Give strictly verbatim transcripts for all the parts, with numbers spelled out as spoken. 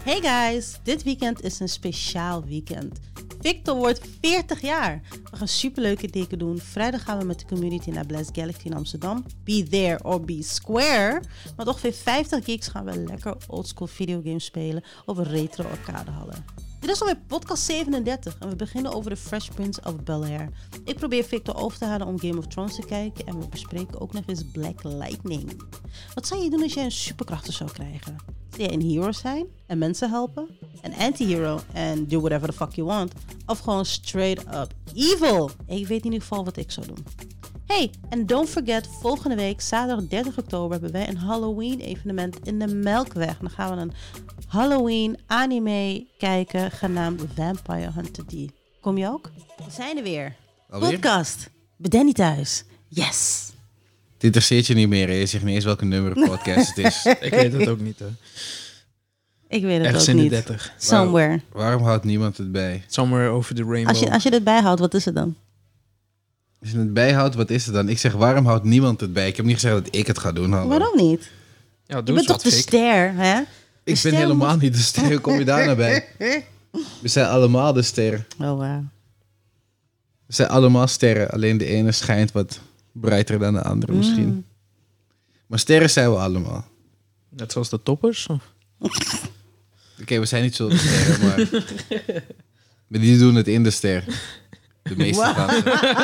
Hey guys, dit weekend is een speciaal weekend. Victor wordt veertig jaar. We gaan superleuke dingen doen. Vrijdag gaan we met de community naar Blast Galaxy in Amsterdam. Be there or be square. Met ongeveer vijftig gigs gaan we lekker oldschool videogames spelen op een retro arcadehallen. Dit is alweer podcast zevenendertig en we beginnen over de Fresh Prince of Bel-Air. Ik probeer Victor over te halen om Game of Thrones te kijken en we bespreken ook nog eens Black Lightning. Wat zou je doen als jij een superkrachten zou krijgen? Zou jij een hero zijn en mensen helpen? Een anti-hero en do whatever the fuck you want? Of gewoon straight up evil? Ik weet in ieder geval wat ik zou doen. Hey, en don't forget, volgende week, zaterdag dertig oktober, hebben wij een Halloween evenement in de Melkweg. Dan gaan we een Halloween anime kijken, genaamd Vampire Hunter D. Kom je ook? We zijn er weer. Alweer? Podcast. Bij Danny thuis. Yes. Het interesseert je niet meer, hè? Je zegt niet eens welke nummer podcast het is. Ik weet het ook niet, hè. Ik weet het Ergens ook in niet. de dertig. Somewhere. Waarom, waarom houdt niemand het bij? Somewhere over the rainbow. Als je, als je dit bijhoudt, wat is het dan? Als je het bijhoudt, wat is het dan? Ik zeg, waarom houdt niemand het bij? Ik heb niet gezegd dat ik het ga doen. Hallo. Waarom niet? Ja, Je doe bent eens toch de wat, Fik. ster, hè? De Ik ster ben helemaal moet- niet de ster. Hoe kom je daar nou bij? We zijn allemaal de sterren. Oh, wow. We zijn allemaal sterren. Alleen de ene schijnt wat brighter dan de andere Mm. misschien. Maar sterren zijn we allemaal. Net zoals de toppers? Of? Oké, we zijn niet zo de sterren, maar... maar die doen het in de ster. De meeste Wow. van ze.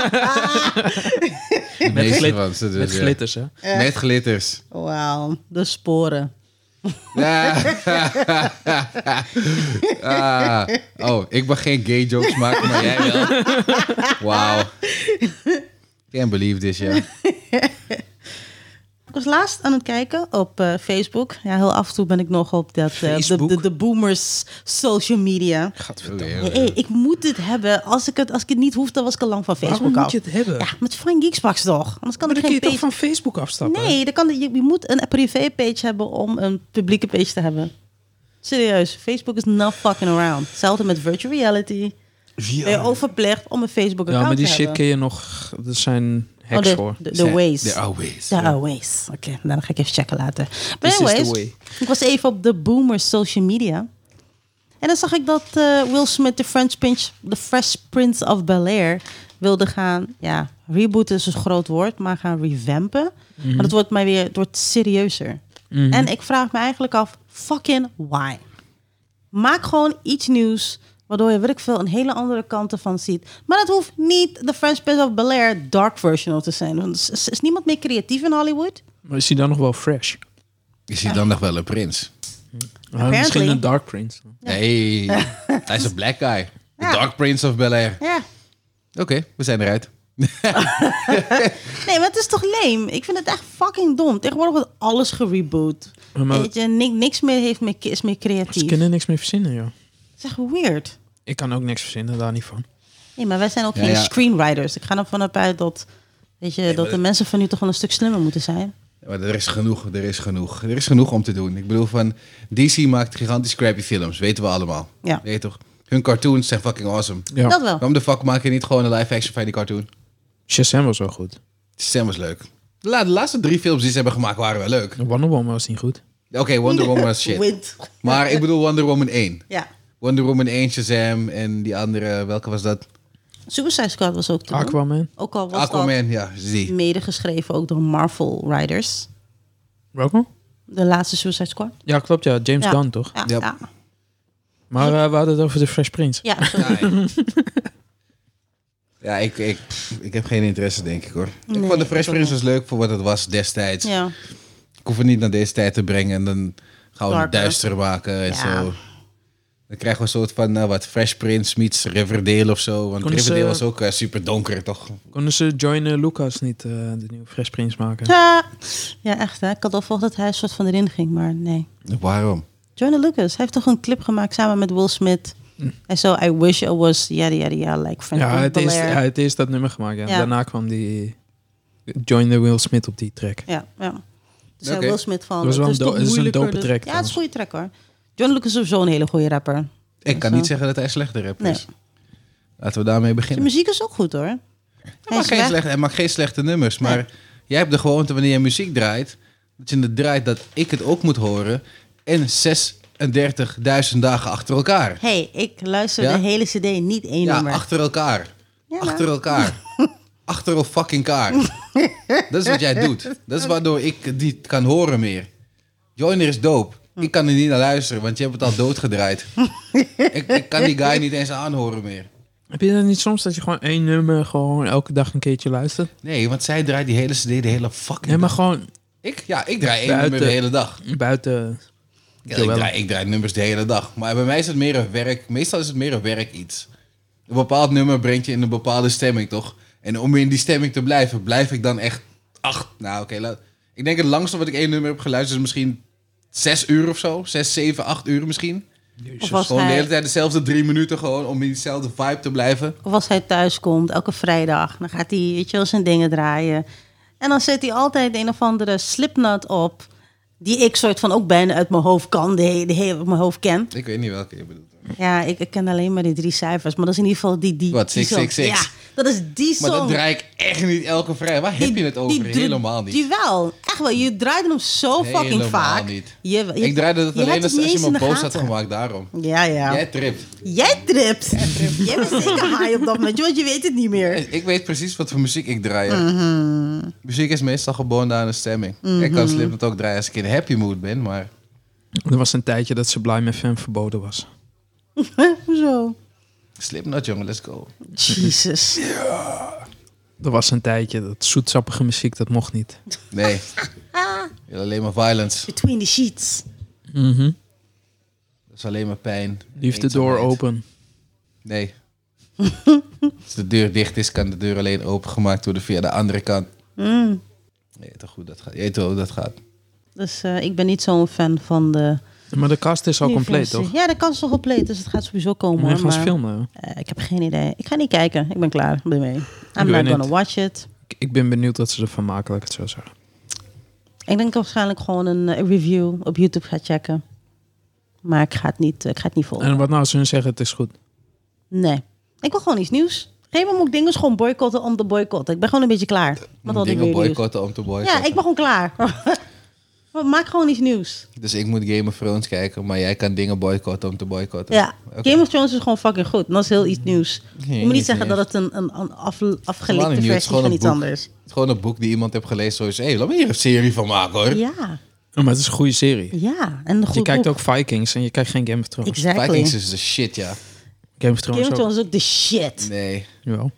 De meeste glit- van ze. Dus, Met ja. glitters, hè? Met glitters. Wauw, de sporen. Ja. ah. Oh, ik mag geen gay jokes maken, maar jij wel. Wauw. Can't believe this, ja. Ik was laatst aan het kijken op uh, Facebook. Ja, heel af en toe ben ik nog op dat, uh, de, Facebook? de, de boomers social media. Gadverdamme. Oké, Hey, hey, ik moet dit hebben. Als ik, het, als ik het niet hoef, dan was ik al lang van Facebook Waarom af. moet je het hebben? Ja, met Fine Geeksbox toch? Anders kan Maar ik dan kun geen je toch page... van Facebook afstappen? Nee, dan kan, je, je moet een privé-page hebben om een publieke page te hebben. Serieus, Facebook is not fucking around. Hetzelfde met virtual reality. Ben je ook verplicht om een Facebook-account Ja, maar die te shit hebben. ken je nog... Er zijn hacks Oh, voor. de, de, de ways. The always. De always. Oké, okay, dan ga ik even checken later. Maar This is the anyways, way. ik was even op de boomers social media. En dan zag ik dat uh, Will Smith, de Fresh Prince, the Fresh Prince of Bel-Air, wilde gaan, ja, rebooten is een groot woord, maar gaan revampen. Mm-hmm. Maar dat wordt mij weer, het wordt serieuzer. Mm-hmm. En ik vraag me eigenlijk af, fucking why? Maak gewoon iets nieuws, waardoor je, weet ik veel, een hele andere kant ervan ziet. Maar dat hoeft niet de Fresh Prince of Bel-Air dark version te zijn. Want is, is niemand meer creatief in Hollywood? Maar is hij dan nog wel fresh? Is hij dan nog wel een prins? Ah, misschien een Dark Prince. Nee, hij is een black guy. The Ja. Dark Prince of Bel-Air. Ja. Oké, we zijn eruit. Nee, maar het is toch lame? Ik vind het echt fucking dom. Tegenwoordig wordt alles gereboot. Ja, maar Weet je, ni- niks meer heeft meer, is meer ze creatief. kunnen niks meer verzinnen, joh. Het is echt weird. Ik kan ook niks verzinnen, daar niet van. Nee, maar wij zijn ook Ja, geen ja. screenwriters. Ik ga ervan uit dat, weet je, dat maar- de mensen van nu toch wel een stuk slimmer moeten zijn. Ja, maar er is genoeg, er is genoeg. Er is genoeg om te doen. Ik bedoel, van D C maakt gigantisch crappy films. Weten we allemaal. Ja. Weet je toch? Hun cartoons zijn fucking awesome. Ja. Dat wel. Waarom de fuck maak je niet gewoon een live-action van die cartoon? Shazam was wel goed. Sam was leuk. De, la- de laatste drie films die ze hebben gemaakt waren wel leuk. Wonder Woman was niet goed. Oké, Wonder Woman was shit. Wint. Maar ik bedoel Wonder Woman één. Ja. Wonder Woman één, Shazam en die andere, welke was dat? Suicide Squad was ook te doen. Aquaman. Ook al was Aquaman, ja, zie. dat mede geschreven ook door Marvel writers. Welkom? De laatste Suicide Squad. Ja, klopt, ja. James Ja. Gunn, toch? Ja, Ja. ja. Maar uh, we hadden het over de Fresh Prince. ja sorry. Ja, ik, ik, pff, ik heb geen interesse, denk ik hoor. ik Nee, vond de Fresh ik ook Prince was leuk voor wat het was destijds. ja. Ik hoef het niet naar deze tijd te brengen en dan gaan we het Darker. duister maken en Ja. zo. Dan krijgen we een soort van, nou wat, Fresh Prince meets Riverdale of zo. Want Konden Riverdale ze- was ook uh, super donker, toch? Konden ze Joyner Lucas niet uh, de nieuwe Fresh Prince maken? Ja. Ja, echt hè. Ik had al verwacht dat hij een soort van erin ging, maar nee. Waarom? Joyner Lucas, hij heeft toch een clip gemaakt samen met Will Smith. Hij zo, I wish I was, yada yada yada, like Frank Ja, het is, Bel-Air. ja, het is dat nummer gemaakt. Ja. Ja. Daarna kwam die Joyner Will Smith op die track. Ja, ja. Dus hij Oké. Will Smith van, Dat was wel het een toch do- het is een moeilijker, dope dus- track Ja, het is een trouwens. goede track hoor. Joyner Lucas is sowieso een hele goede rapper. Ik kan Zo. niet zeggen dat hij slechte rapper Nee. is. Laten we daarmee Zijn beginnen. muziek is ook goed hoor. Hij Hij maakt, is geen weg. slechte, hij maakt geen slechte nummers, maar Nee. jij hebt de gewoonte wanneer je muziek draait, dat je het draait dat ik het ook moet horen en zes vijfendertigduizend dagen achter elkaar. hey, ik luister Ja? de hele cd, niet één Ja, nummer. achter elkaar. Ja, achter elkaar. achter el fucking kaar. Dat is wat jij doet. Dat is waardoor ik die kan horen meer. Joiner is dope. Ik kan er niet naar luisteren, want je hebt het al doodgedraaid. ik, ik kan die guy niet eens aanhoren meer. Heb je dan niet soms dat je gewoon één nummer gewoon elke dag een keertje luistert? Nee, want zij draait die hele cd de hele fucking Nee, maar dag. gewoon Ik? Ja, ik draai één Buiten- nummer de hele dag. buiten... Ja, ik, draai, ik draai nummers de hele dag. Maar bij mij is het meer een werk. Meestal is het meer een werk iets. Een bepaald nummer brengt je in een bepaalde stemming, toch? En om in die stemming te blijven, blijf ik dan echt acht. Nou, oké. laat- ik denk het langste wat ik één nummer heb geluisterd is misschien zes uur of zo. Zes, zeven, acht uur misschien. Of was, Gewoon de hij, hele tijd dezelfde drie minuten gewoon om in diezelfde vibe te blijven. of als hij thuis komt, elke vrijdag, dan gaat hij, weet je wel, zijn dingen draaien. En dan zet hij altijd een of andere Slipknot op, die ik soort van ook bijna uit mijn hoofd kan, de hele, de hele uit mijn hoofd ken. Ik weet niet welke je bedoelt. Ja, ik, ik ken alleen maar die drie cijfers, maar dat is in ieder geval die... die Wat, die zes zes zes? song. Ja, dat is die Maar song. dat draai ik echt niet elke vrijdag. Waar heb je het over? die- Helemaal niet. Die wel, echt wel. Je draaide hem zo fucking Helemaal vaak. niet. Je, je, Ik draaide dat je alleen hebt als, het als niet je eens me in de boos had gaten. gemaakt, daarom. Ja, ja. Jij tript. Jij tript. Jij bent zeker high op dat moment, want je weet het niet meer. Ik weet precies wat voor muziek ik draai. hè. Mhm. Muziek is meestal gebonden aan een stemming. Ik kan Slipknot ook draaien als ik in happy mood ben, maar... Er was een tijdje dat Sublime F M verboden was. Hoezo? Slipknot, jongen, let's go. Jesus. Er was een tijdje dat zoetsappige muziek, dat mocht niet. Nee. Je wil alleen maar violence. Between the sheets. Mhm. Dat is alleen maar pijn. Lief de door eenzaamheid. open. Nee. Als de deur dicht is, kan de deur alleen opengemaakt worden via de andere kant. Mm. Je weet toch hoe dat gaat? Je weet toch hoe dat gaat? Dus eh, ik ben niet zo'n fan van de... Maar de cast is al nieuwe compleet, versie. toch? Ja, de kans is al compleet, dus het gaat sowieso komen. Maar je gaat maar, filmen. eh, ik heb geen idee. Ik ga niet kijken. Ik ben klaar. Ben mee. I'm weet not niet. gonna watch it. Ik, ik ben benieuwd wat ze ervan maken, laat ik het zo zeggen. Ik denk dat ik waarschijnlijk gewoon een eh, review op YouTube ga checken. Maar ik ga het niet, ik ga het niet volgen. En wat nou als hun zeggen het is goed? Nee. Ik wil gewoon iets nieuws. Geen moment moet ik dingen gewoon boycotten om te boycotten. Ik ben gewoon een beetje klaar. Wat had ik Dingen weer nieuws? boycotten om te boycotten. Ja, ik ben gewoon klaar. Maak gewoon iets nieuws. Dus ik moet Game of Thrones kijken, maar jij kan dingen boycotten om te boycotten. Ja, Oké. Game of Thrones is gewoon fucking goed. Dat is heel iets nieuws. Nee, je moet niet niet zeggen nieuws. dat het een, een, een af, Gewoon afgelikte niet nieuws, versie gewoon van een iets boek. anders. Het is gewoon een boek die iemand heeft gelezen. Zo is, hé, hey, laat me hier een serie van maken, hoor. Ja, Oh, maar het is een goede serie. ja. En een goed Je kijkt boek. ook Vikings en je kijkt geen Game of Thrones. Exactly. Vikings is de shit, ja. Game of Thrones Game of ook. Thrones is ook de shit. Nee. Jawel.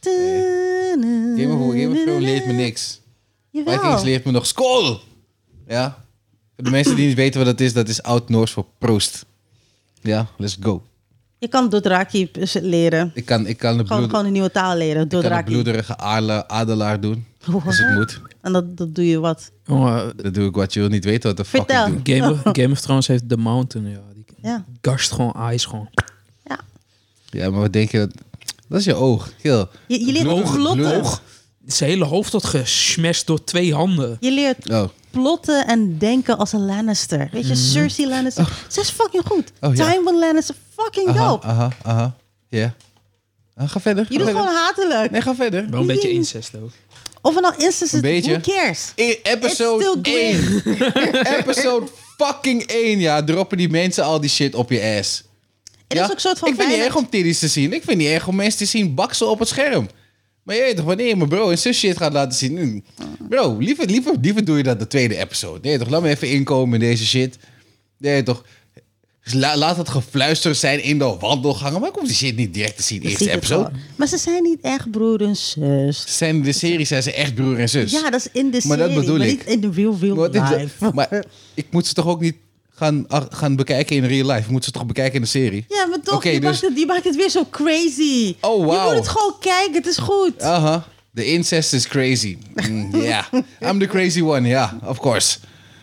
Game of, Game of Thrones leert me niks. Jawel. Vikings leert me nog school. Ja. Voor de mensen die niet weten wat dat is, dat is oud-Noors voor proost. Ja, let's go. Je kan Dothraki leren. Ik kan, ik kan de, Gewoon, bloed, gewoon een nieuwe taal leren. ik kan de Dothraki. bloederige adela- adelaar doen. Als het moet. En dat, dat doe je wat? Oh, Dat doe ik wat je wil niet weten wat de fuck Vertel. ik doe. Game, of, Game of Thrones heeft The Mountain. Ja. Die Ja. garst gewoon ijs gewoon. Ja. Ja, maar wat denk je? Dat, dat is je oog. Gil. Je, je leert Bloed- plotten. bloed- Zijn hele hoofd wordt gesmashed door twee handen. Je leert Oh. plotten en denken als een Lannister. Weet je, Cersei Lannister. Ze is fucking goed. Oh, ja. Tywin Lannister, fucking Aha, dope. aha, aha. Ja. Ah, ga verder. Je ga doet verder. gewoon hatelijk. Nee, ga verder. Wel een beetje incest ook. Of er nou incest Een is, beetje. who cares? In episode It's still één. episode fucking één, ja. Droppen die mensen al die shit op je ass. Het Ja? is ook een soort van ik vind het niet weinig- erg om titties te zien. Ik vind het niet erg om mensen te zien baksen op het scherm. Maar je weet toch, wanneer je mijn bro en zus shit gaat laten zien... mm, Bro, liever, liever, liever doe je dat de tweede episode. Nee, toch, laat me even inkomen in deze shit. Nee, toch... Dus la- laat het gefluister zijn in de wandelgangen. Maar ik hoef die shit niet direct te zien, Je eerste ziet het episode. gewoon. Maar ze zijn niet echt broer en zus. Zijn in de serie zijn ze echt broer en zus. Ja, dat is in de Maar dat serie, bedoel maar ik. niet in de real, real Maar, dit- life. maar ik moet ze toch ook niet gaan, ach- gaan bekijken in real life? Ik moet ze toch bekijken in de serie? Ja, maar toch, Oké, die, dus- maakt het, die maakt het weer zo crazy. Oh, Je wauw. moet het gewoon kijken, het is goed. Aha. De incest is crazy. Mm, yeah. I'm the crazy one, ja. Yeah, of course.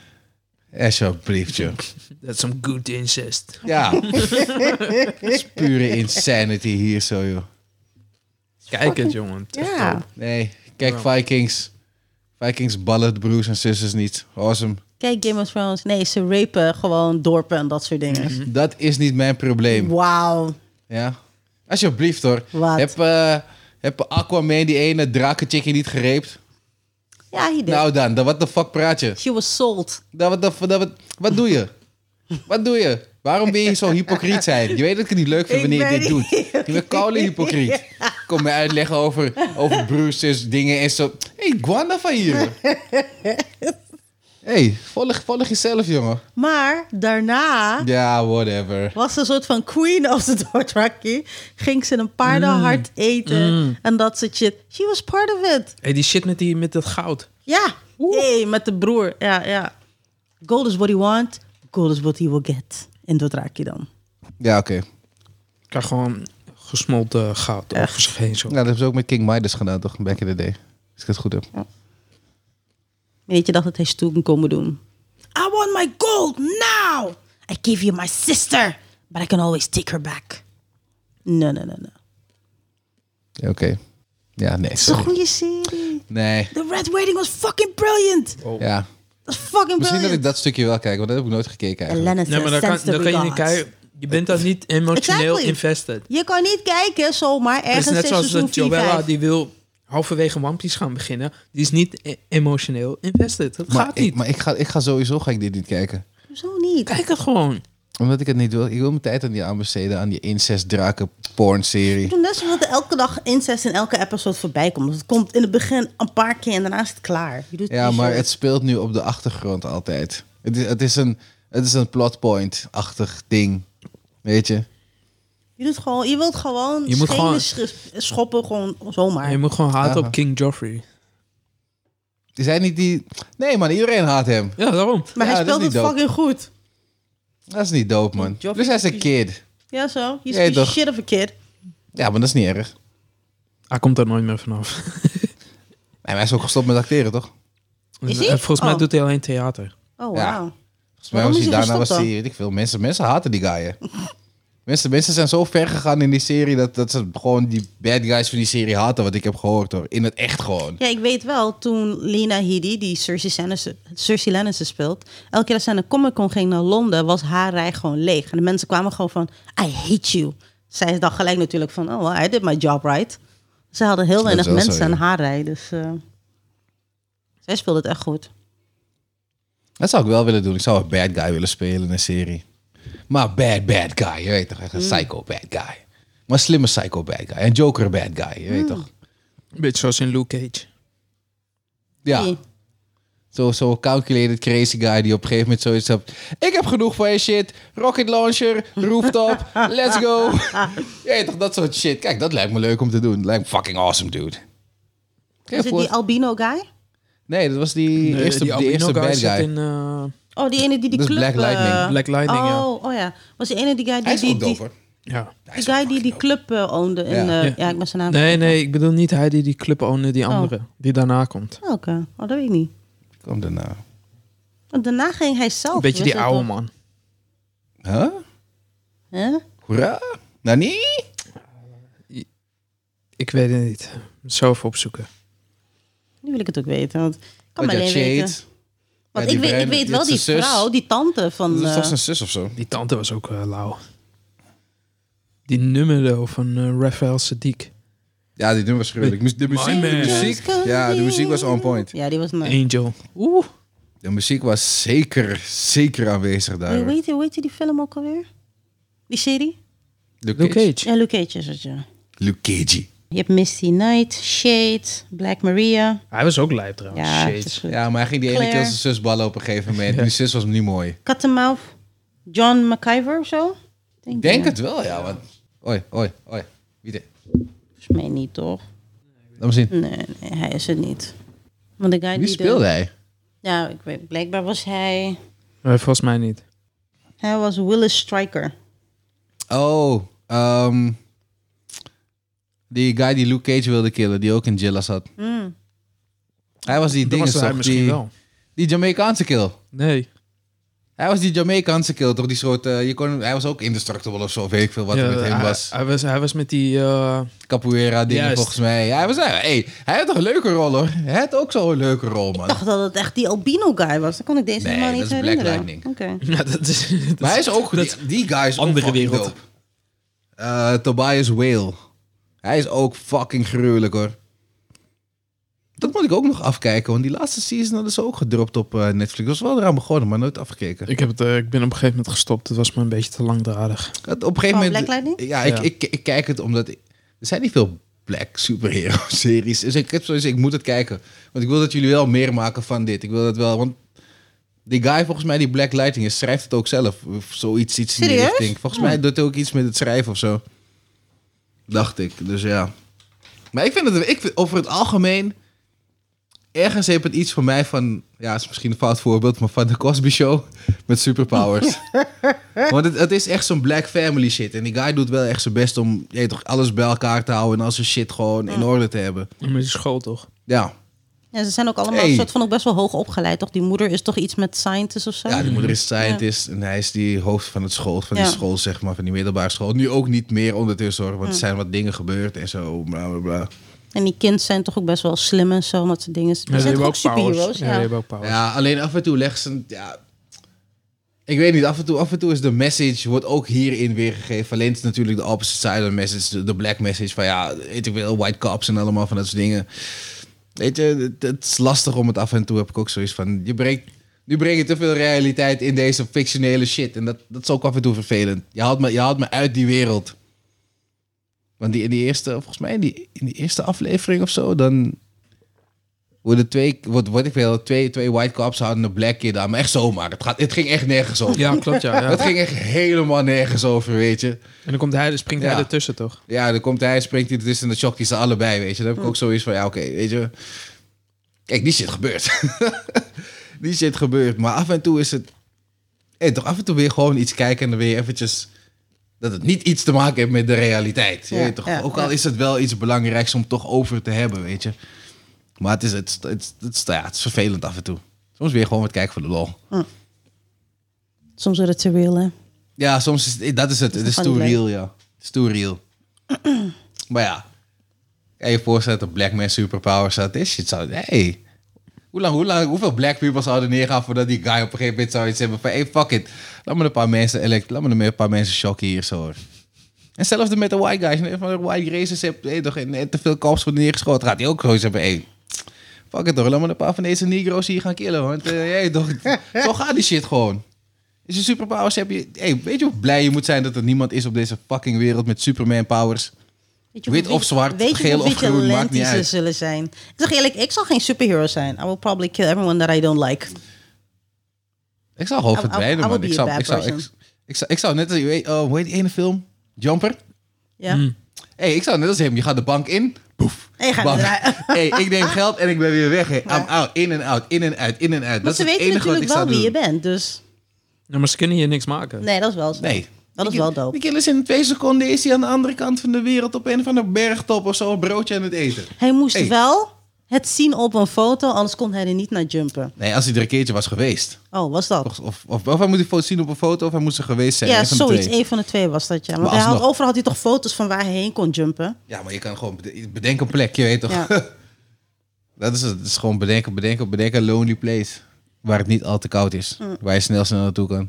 Alsjeblieft, joh. That's some good incest. Ja. Het is pure insanity hier zo, joh. Kijk het, jongen. Het is echt Ja. dope. Nee, kijk Vikings. Vikings ballen de broers en zusters niet. Awesome. Kijk, Game of Thrones. Nee, ze rapen gewoon dorpen en dat soort dingen. Dat is niet mijn probleem. Wauw. Ja. Alsjeblieft, hoor. Wat? Heb, eh heb Aquaman die ene drakenchickie niet gereept? Ja, hij deed. Nou dan, dan wat de fuck praat je? She was sold. Dan, wat, dan, wat, wat doe je? Wat doe je? Waarom ben je zo hypocriet zijn? Je weet dat ik het niet leuk vind Ik wanneer je ben dit doet. Je bent koude hypocriet. Kom me uitleggen over, over Bruce's dingen en zo. Hé, hey, Gwanda van hier. hey, volg, volg jezelf, jongen. Maar daarna Ja, whatever. was ze een soort van queen of the Dothraki. Ging ze een paardenhart eten. Mm. En dat soort shit. She was part of it. Hey, die shit met, die, met dat goud. Ja. Hey, met de broer. Ja, ja. Gold is what he want. Gold is what he will get. In Dothraki dan. Ja, oké. Ik krijg gewoon gesmolten goud over zich heen. Zo. Ja, dat hebben ze ook met King Midas gedaan, toch? Back in the day. Als ik het goed heb. Weet je dacht dat hij stoel kon komen doen? I want my gold now! I gave you my sister, but I can always take her back. Nee, nee, nee, nee. Ja, oké. Ja, nee, Het is een sorry. goede serie. Nee. The Red Wedding was fucking brilliant. Ja. Dat is fucking Misschien dat brilliant. ik dat stukje wel kijk, want dat heb ik nooit gekeken En eigenlijk. Lannister, Nee, maar dan kan, sense the dan kan je niet regards. kijken. Je bent dan niet emotioneel Exactly. invested. Je kan niet kijken zomaar Het ergens is net in zoals seizoen dat vier, Joella, vijf. die wil halverwege One Piece gaan beginnen. Die is niet e- emotioneel invested. Dat Maar, gaat ik, niet. maar ik, ga, ik ga sowieso ga ik dit niet kijken. Zo niet. Kijk het gewoon. Omdat ik het niet wil. Ik wil mijn tijd aan die aanbesteden, aan die incest draken porn serie. Toen net zo dat er elke dag incest in elke episode voorbij komt. Dus het komt in het begin een paar keer en daarna is het klaar. Je doet Ja, die maar shit. het speelt nu op de achtergrond altijd. Het is, het is een, het is een plotpoint-achtig ding. Weet je? Je, doet gewoon, je wilt gewoon Je moet schenen gewoon- sch- schoppen, gewoon zomaar. Je moet gewoon haten Ja. op King Joffrey. Is hij niet die... Nee man, iedereen haat hem. Ja, daarom. Maar Ja, hij dat speelt is het niet dope. fucking goed. Dat is niet dope, man. Joffrey- Dus hij is een kid. Ja, zo. Je Ja, is toch. shit of a kid. Ja, maar dat is niet erg. Hij komt er nooit meer vanaf. Nee, maar hij is ook gestopt met acteren, toch? Is hij? En Volgens mij Oh. doet hij alleen theater. Oh, Ja. wauw. Volgens mij Waarom was is hij hij daarna was gestopt hij, weet ik veel. Mensen, mensen haten die guy, hè. mensen, mensen zijn zo ver gegaan in die serie dat, dat ze gewoon die bad guys van die serie haten, wat ik heb gehoord, hoor. In het echt gewoon. Ja, ik weet wel, toen Lena Headey, die Cersei Lannister, Cersei Lannister speelt, elke keer dat ze naar de Comic-Con ging naar Londen, was haar rij gewoon leeg. En de mensen kwamen gewoon van, I hate you. Zij dacht gelijk natuurlijk van, oh, well, I did my job right. Ze hadden heel Dat weinig is wel mensen zo, ja. aan haar rij, dus uh, zij speelde het echt goed. Dat zou ik wel willen doen. Ik zou een bad guy willen spelen in een serie. Maar bad, bad guy. Je weet toch? Echt een psycho bad guy. Maar een slimme psycho bad guy. Een Joker bad guy. Je weet toch? Een beetje zoals in Luke Cage. Ja. Die- Zo zo calculated crazy guy die op een gegeven moment zoiets hebt. Ik heb genoeg van je shit. Rocket launcher, rooftop, let's go. Je weet toch? Dat soort shit. Kijk, dat lijkt me leuk om te doen. Lijkt me fucking awesome, dude. Kijk, Is het voor- die albino guy? Nee, dat was die eerste, die de albino eerste guy bad zit guy. in uh, Oh, die ene die die Dat is club... Black Lightning. eh, Black Lightning, oh, ja. oh ja. Was die ene die guy die... Hij is die, ook die, dope, hoor. Ja. Hij die is guy ook die die fucking dope. club eh, ownde in... Ja. eh, Ja. ja, ik ben zijn naam Nee, vergeten. nee, ik bedoel niet hij die die club owner, die andere. Die daarna komt. Oh, oké. Oh, dat weet ik niet. Kom daarna. Want daarna ging hij zelf... Een beetje was die het oude toch- man. Huh? Hè? Hoera? Nani? Ik weet het niet. Zo even opzoeken. Nu wil ik het ook weten. Want ik kan Wat maar ja, alleen weten. Shade. Want Ja, die ik, weet, ik bruine- weet die wel had die zijn zus. vrouw, die tante van... Dat is eh, toch zijn zus of zo? Die tante was ook uh, lauw. Die nummer van uh, Raphael Sadiq. Ja, die nummer was gruwelijk. Mu- De muziek, My de man. muziek, ja, de muziek was on point. Ja, die was nice. Angel. Oeh. De muziek was zeker, zeker aanwezig daar. Hoe hoor. heet, hoe heet die film ook alweer? Die serie? Luke Luke Cage. Cage. Ja, Luke Cage is het, ja. Luke Cage. Je hebt Misty Knight, Shade, Black Maria. Hij was ook lijp trouwens. Ja, het is Shades. goed. Ja, maar hij ging die ene Claire. keer zijn zus ballen op een gegeven moment. Die zus was hem niet mooi. Cottonmouth, John McIver of zo? Ik denk ja. het wel, ja. Want... Oi, oi, oi. Wie de... Volgens mij niet, toch? Laat me zien. Nee, nee, hij is het niet. Want de guy Wie die speelde de... hij? Ja, ik weet, blijkbaar was hij... Nee, volgens mij niet. Hij was Willis Stryker. Oh, ehm, die guy die Luke Cage wilde killen, die ook in Jilla zat. Mm. Hij was die Dat ding, was hij toch? misschien Die, wel. die Jamaicaanse kill. Nee. Hij was die Jamaicaanse kill, toch? Die soort, eh, je kon, hij was ook indestructible of zo, weet ik veel wat er Ja, met hem hij, was. Hij was. Hij was met die... uh, Capoeira dingen Juist. volgens mij. Ja, hij was, hey, hij had toch een leuke rol hoor. Hij had ook zo'n leuke rol, man. Ik dacht dat het echt die albino guy was. Dan kon ik deze Nee, helemaal niet dat is Black herinneren. Lightning. Oké. ja, dat is... dat Maar hij is- is ook, dat- die, die guy is ook andere fucking wereld. dope. Eh, Tobias Whale. Hij is ook fucking gruwelijk hoor. Dat moet ik ook nog afkijken, want die laatste season hadden ze ook gedropt op uh, Netflix. Dat was wel eraan begonnen, maar nooit afgekeken. Ik, heb het, uh, ik ben op een gegeven moment gestopt. Het was me een beetje te langdradig. Het, op een gegeven Oh, moment... Black Lightning? Ja, ik, Ja. Ik, ik, ik kijk het omdat... Ik, er zijn niet veel black superhero-series. Dus ik heb zoiets, ik moet het kijken. Want ik wil dat jullie wel meer maken van dit. Ik wil dat wel, want... Die guy, volgens mij, die Black Lightning is, schrijft het ook zelf. Of zoiets, iets in die Serieus? richting. Volgens mij doet hij ook iets met het schrijven of zo. Dacht ik, dus ja. Maar ik vind het, ik vind, over het algemeen... Ergens heeft het iets voor mij van... Ja, het is misschien een fout voorbeeld, maar van de Cosby Show met superpowers. Want het, het is echt zo'n black family shit. En die guy doet wel echt zijn best om je weet toch, alles bij elkaar te houden... en al zijn shit gewoon in orde te hebben. Met die school toch? Ja. Ja, ze zijn ook allemaal Hey. een soort van ook best wel hoog opgeleid, toch? Die moeder is toch iets met scientist of zo? Ja, die moeder is scientist en hij is die hoofd van het school, van die Ja. school, zeg maar, van die middelbare school. Nu ook niet meer ondertussen hoor, want er zijn wat dingen gebeurd en zo, bla bla bla. En die kids zijn toch ook best wel slim en zo, omdat ze dingen... Die Ja, zijn die toch hebben ook ook powers. superheroes? Ja, Ja. die hebben ook powers. Ja, alleen af en toe leggen ze, een- ja, ik weet niet, af en toe, af en toe is de message, wordt ook hierin weergegeven. Alleen het is natuurlijk de opposite side of the message, de, de black message van ja, weet ik wel, white cops en allemaal van dat soort dingen. Weet je, het, het is lastig om het af en toe, heb ik ook zoiets van, je brengt, nu breng je te veel realiteit in deze fictionele shit. En dat, dat is ook af en toe vervelend. Je haalt me, je haalt me uit die wereld. Want die, in die eerste, volgens mij in die, in die eerste aflevering of zo, dan worden twee, wat, wat ik wil, twee, twee white cops hadden een black kid aan. Maar echt zomaar. Het, gaat, het ging echt nergens over. Ja, klopt, ja. ja. Het ging echt helemaal nergens over, weet je. En dan komt hij, springt Ja. hij ertussen, toch? Ja, dan komt hij, springt hij ertussen en dan shockt hij ze allebei, weet je. Dan heb ik ook zoiets van, ja, oké, weet je. Kijk, die shit gebeurt. Die shit gebeurt. Maar af en toe is het... Hey, toch af en toe weer gewoon iets kijken en dan weer eventjes... Dat het niet iets te maken heeft met de realiteit. Je Ja, weet toch? ja, ook al ja. is het wel iets belangrijks om toch over te hebben, weet je. Maar het is, het, het, het, is- ja, het is vervelend af en toe. Soms weer gewoon wat kijken voor de lol. Soms wordt het te real, hè? Ja, soms is het, dat is het. Het is van too die real, ja. Het is too real. Maar ja. Kan je je voorstellen dat een black man superpowers had? This shit zou... Hey. Hoe lang, hoe lang, hoeveel black people zouden neergaan voordat die guy op een gegeven moment zou iets hebben van... Hey, fuck it. Laat me een paar mensen, elect, laat me een paar mensen shocken hier zo. hoor. En hetzelfde met de white guys. Als je white races hebt hey, toch, en, en te veel cops worden neergeschoten, gaat hij ook gewoon zeggen... Hey, fuck it toch, laat me een paar van deze negro's hier gaan killen. Want uh, hey, toch, zo gaat die shit gewoon. Als je superpowers heb je... Hey, weet je hoe blij je moet zijn dat er niemand is op deze fucking wereld met Superman powers? Weet je Wit hoe- of zwart, weet je geel hoe of groen, maakt niet vigilantes ze uit. zullen zijn. Ik zeg eerlijk, ik zal geen superhero zijn. I will probably kill everyone that I don't like. Ik zou gewoon I- I- verdwijnen, I will man. be Ik a zou, bad ik, zou, ik, person. ik, zou, ik zou net als... je weet, oh, hoe heet die ene film? Jumper? Ja. Mm. Hey, ik zou net als hem. Je gaat de bank in. Poef. En je gaat Bank. eruit. Hey, ik neem geld en ik ben weer weg. Hey. I'm Ja. out. In en out. In en uit. In en uit. Maar Dat ze is het weten enige wat ik natuurlijk wel zou wie je doen. bent, dus... Ja, maar ze kunnen hier niks maken. Nee, dat is wel zo. Nee. Dat is Die wel kill- dope. Die kill is in twee seconden is hij aan de andere kant van de wereld op een of andere bergtop of zo een broodje aan het eten. Hij moest Hey. wel het zien op een foto, anders kon hij er niet naar jumpen. Nee, als hij er een keertje was geweest. Oh, was dat? Of, of, of, of hij moet die foto zien op een foto of hij moest er geweest zijn. Ja, Een van de zoiets. twee. Een van de twee was dat, ja. Want Maar hij had, alsnog. overal had hij toch foto's van waar hij heen kon jumpen. Ja, maar je kan gewoon bede- bedenk een plek, je weet toch? Ja. Dat is het. Het is gewoon bedenken, bedenken, bedenken een lonely place. Waar het niet al te koud is. Mm. Waar je snel snel naartoe kan.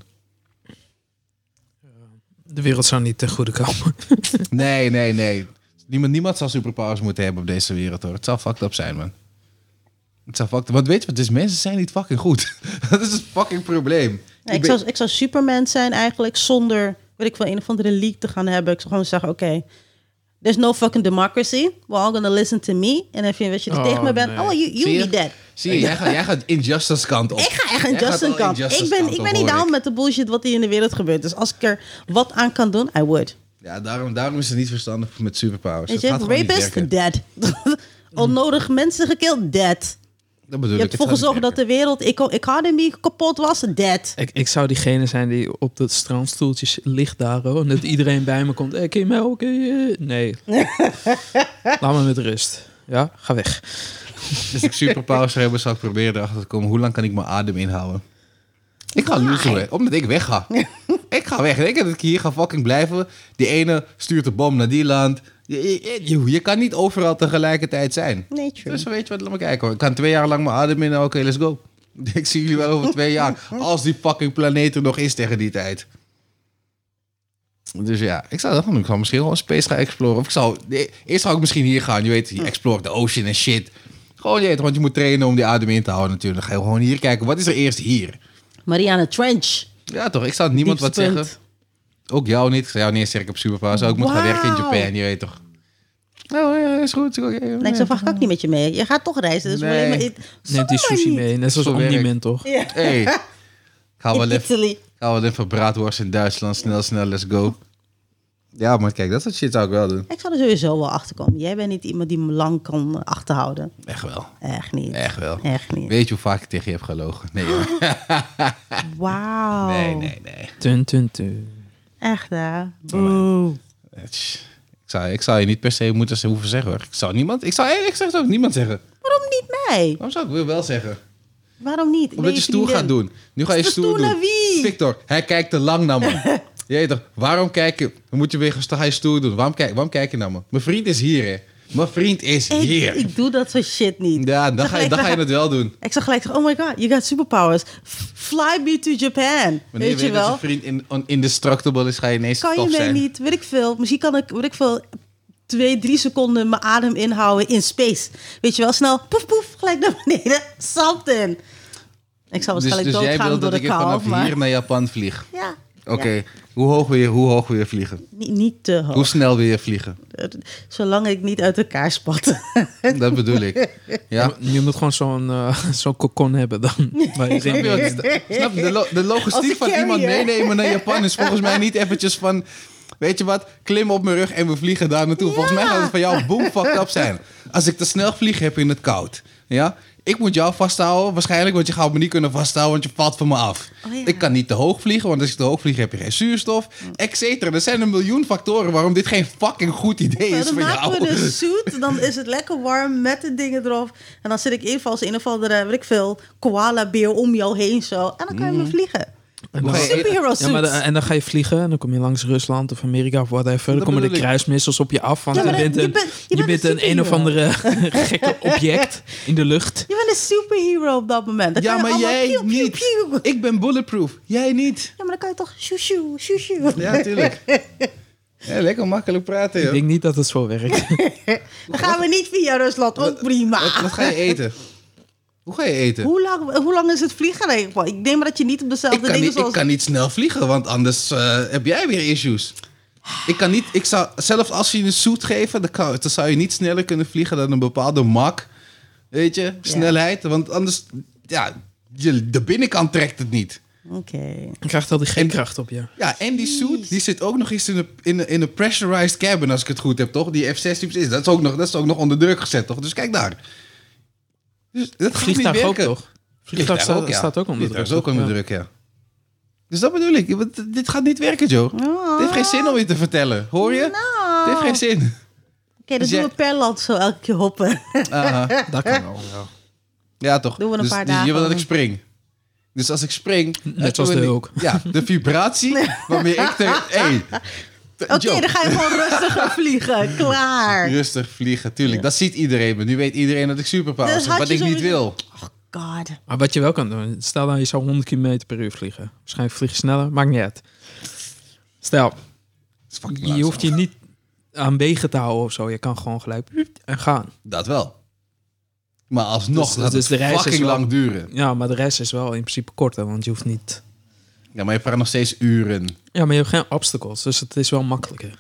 De wereld zou niet ten goede komen. Nee, nee, nee. Niemand, niemand zal superpowers moeten hebben op deze wereld, hoor. Het zou fucked up zijn, man. Het zou fucked up. Want weet je wat? Dus mensen zijn niet fucking goed. Dat is het fucking probleem. Nee, ik, ben- zou, ik zou Superman zijn eigenlijk zonder, weet ik wel, een of andere league te gaan hebben. Ik zou gewoon zeggen, oké, there's no fucking democracy. We're all gonna listen to me. En als je, als je er Oh, tegen me bent, nee. oh, you, you Zie je? be dead. Zie je, jij gaat, jij gaat injustice kant op. Ik ga echt Jij een gaat Justin wel kant. injustice Ik ben, kant ik op, ben niet hoor down ik. met de bullshit wat hier in de wereld gebeurt. Dus als ik er wat aan kan doen, I would. Ja, daarom, daarom is het niet verstandig met superpowers. Weet Het je, gaat gewoon niet rapist, werken. dead. Onnodig mensen gekild, dead. Dat bedoel Je ik. hebt ervoor gezorgd dat de wereld eco- economy kapot was, dead. Ik, ik zou diegene zijn die op dat strandstoeltje ligt daar. Hoor, en dat iedereen bij me komt. Hey, kun je mij ook? eh, Nee. Laat me met rust. Ja, ga weg. Als ik superpowers zou hebben, zou ik proberen erachter te komen. Hoe lang kan ik mijn adem inhouden? Ik ga nu zo weg. Omdat ik wegga. Ik ga weg. Ik denk dat ik hier ga fucking blijven. Die ene stuurt de bom naar die land. Je, je, je, je kan niet overal tegelijkertijd zijn. Nee, true. Dus weet je wat, laat me kijken hoor. Ik kan twee jaar lang mijn adem inhouden. Oké, let's go. Ik zie jullie wel over twee jaar. Als die fucking planeet er nog is tegen die tijd. Dus ja, ik zou dat doen. Ik zou misschien gewoon space gaan exploren. Of ik zou... nee, eerst zou ik misschien hier gaan. Je weet, je explore the ocean en shit. Gewoon, je weet, want je moet trainen om die adem in te houden natuurlijk. Dan ga je gewoon hier kijken. Wat is er eerst hier? Mariana Trench. Ja, toch? Ik zou niemand Diepste wat punt. zeggen. Ook jou niet. Ik zou jou niet eens zeggen op Superpowers. Ook moet gaan werken in Wauw. Japan, je weet toch? Oh, ja, is goed. Is oké. Nee, ik zo vaak ook niet met je mee. Je gaat toch reizen, dus Nee. alleen maar... Neemt die sushi niet. mee. Net zoals Zo werkt. Omni-Man, toch? Ja. Hey. Ik hou wel In even, Italy. ik hou wel even braadworst in Duitsland. Snel, snel, let's go. Ja, maar kijk, dat soort shit zou ik wel doen. Ik zou er sowieso wel achter komen. Jij bent niet iemand die me lang kan achterhouden. Echt wel. Echt niet. Echt wel. Echt niet. Weet je hoe vaak ik tegen je heb gelogen? Nee, hoor. Wauw. Nee, nee, nee. Tun, tun, tun. Echt, hè? Boe. Ik zou, ik zou je niet per se moeten hoeven zeggen, hoor. Ik zou niemand... Ik zou eigenlijk zeggen, ook niemand zeggen. Waarom niet mij? Waarom zou ik wil wel zeggen? Waarom niet? Ik ben Omdat je stoer vriendin. gaat doen. Nu ga je Stoer stoer doen. naar wie? Victor, hij kijkt te lang naar me. Je weet toch, waarom kijk je... Dan moet je weer ga je stoer doen. Waarom kijk, waarom kijk je naar me? Mijn vriend is hier, hè. Mijn vriend is Ik, hier. ik doe dat soort shit niet. Ja, dan Ik ga, zeg je, dan gelijk, ga je het wel doen. Ik zag gelijk zeggen, oh my god, you got superpowers. F- Fly me to Japan. Wanneer je weet je weet dat wel? je vriend in, on- indestructible is, ga je ineens Kan je tof mij zijn. niet, weet ik veel. Misschien kan ik, weet ik veel, twee, drie seconden mijn adem inhouden in space. Weet je wel, snel, poef, poef, gelijk naar beneden. Something. Ik zou Dus, waarschijnlijk dus jij doodgaan wil door dat de ik kou, vanaf maar... hier naar Japan vlieg? Ja. Oké, Ja. hoe, hoog wil je, hoe hoog wil je vliegen? Niet, niet te hoog. Hoe snel wil je vliegen? Zolang ik niet uit elkaar spat. Dat bedoel ik. Ja? Je moet gewoon zo'n uh, zo'n kokon hebben dan. Waar je Snap je, wat in- is- snap je, de, lo- de Als logistiek een van iemand carrier. meenemen naar Japan is volgens mij niet eventjes van... Weet je wat, klim op mijn rug en we vliegen daar naartoe. Volgens mij gaat het van jou boom fucked up zijn. Als ik te snel vlieg, heb je het koud. Ja? Ik moet jou vasthouden, waarschijnlijk, want je gaat me niet kunnen vasthouden, want je valt van me af. Oh ja. Ik kan niet te hoog vliegen, want als je te hoog vliegt heb je geen zuurstof, et cetera. Er zijn een miljoen factoren waarom dit geen fucking goed idee is Dan voor maken jou. we de suit, dan is het lekker warm met de dingen erop. En dan zit ik even als een of andere, weet ik veel, koala-beer om jou heen zo. En dan kan je me vliegen. En Hoe dan, ga je eten? Superhero ja, suit. maar dan- en dan ga je vliegen en dan kom je langs Rusland of Amerika of whatever. Dan Dat komen de bedoel ik. kruismissels op je af. Want Ja, je maar bent dan- je een, bent- je je bent bent een een een of andere gekke object in de lucht. Je bent een superhero op dat moment. Dan Ja, kan je maar allemaal jij pieuw, pieuw, niet. pieuw. Ik ben bulletproof, jij niet. Ja, maar dan kan je toch shoo, shoo, shoo, shoo. Ja, tuurlijk. Ja, lekker makkelijk praten, Ik joh. denk niet dat het zo werkt. Dan gaan we niet via Rusland, ook prima. Wat, wat ga je eten? Hoe ga je eten? Hoe lang, hoe lang is het vliegen eigenlijk? Ik denk maar dat je niet op dezelfde Ik kan, dingen niet, ik zoals... kan niet snel vliegen, want anders eh, heb jij weer issues. Ik kan niet, ik zou, zelfs als je een suit geven, dan, kan, dan zou je niet sneller kunnen vliegen dan een bepaalde Mach. Weet je, snelheid. Want anders, ja, je, de binnenkant trekt het niet. Oké. Je krijgt al die G-kracht op je. Ja, en die suit, die zit ook nog eens in een, in een, in een pressurized cabin, als ik het goed heb, toch? Die F zestien is, dat is ook nog, dat is ook nog onder druk gezet, toch? Dus kijk daar. Dus dat gaat niet Vliegtuig ook werken. toch? Vliegtuig staat, ja. staat ook onder Vliegtuig druk. is ook onder Ja. druk, ja. Dus dat bedoel ik. Want dit gaat niet werken, Joe. Oh. Het heeft geen zin om je te vertellen. Hoor je? Nou. Het heeft geen zin. Oké, dan Dus doen jij- we per land zo elke keer hoppen. Aha. Dat kan wel, ja. Ja, toch? Doen we een dus, paar dus je wil dat dagen. ik spring. Dus als ik spring... Net zoals de Hulk. Ja, de vibratie waarmee ik... Ter, hey, Oké, Joe, dan ga je gewoon rustiger vliegen. Klaar. rustig vliegen. Tuurlijk, dat ziet iedereen. Maar nu weet iedereen dat ik superpowers Dus heb. had Wat je ik niet sowieso- wil. God. Maar wat je wel kan doen, stel nou je zou honderd kilometer per uur vliegen. Waarschijnlijk vlieg je sneller, maakt niet uit. Stel, Dat is fucking je langzaam. hoeft je niet aan wegen te houden of zo. Je kan gewoon gelijk en gaan. Dat wel. Maar alsnog Dus- gaat dus het de reis is fucking wel- lang duren. Ja, maar de rest is wel in principe korter, want je hoeft niet... Ja, maar je praat nog steeds uren. Ja, maar je hebt geen obstacles, dus het is wel makkelijker.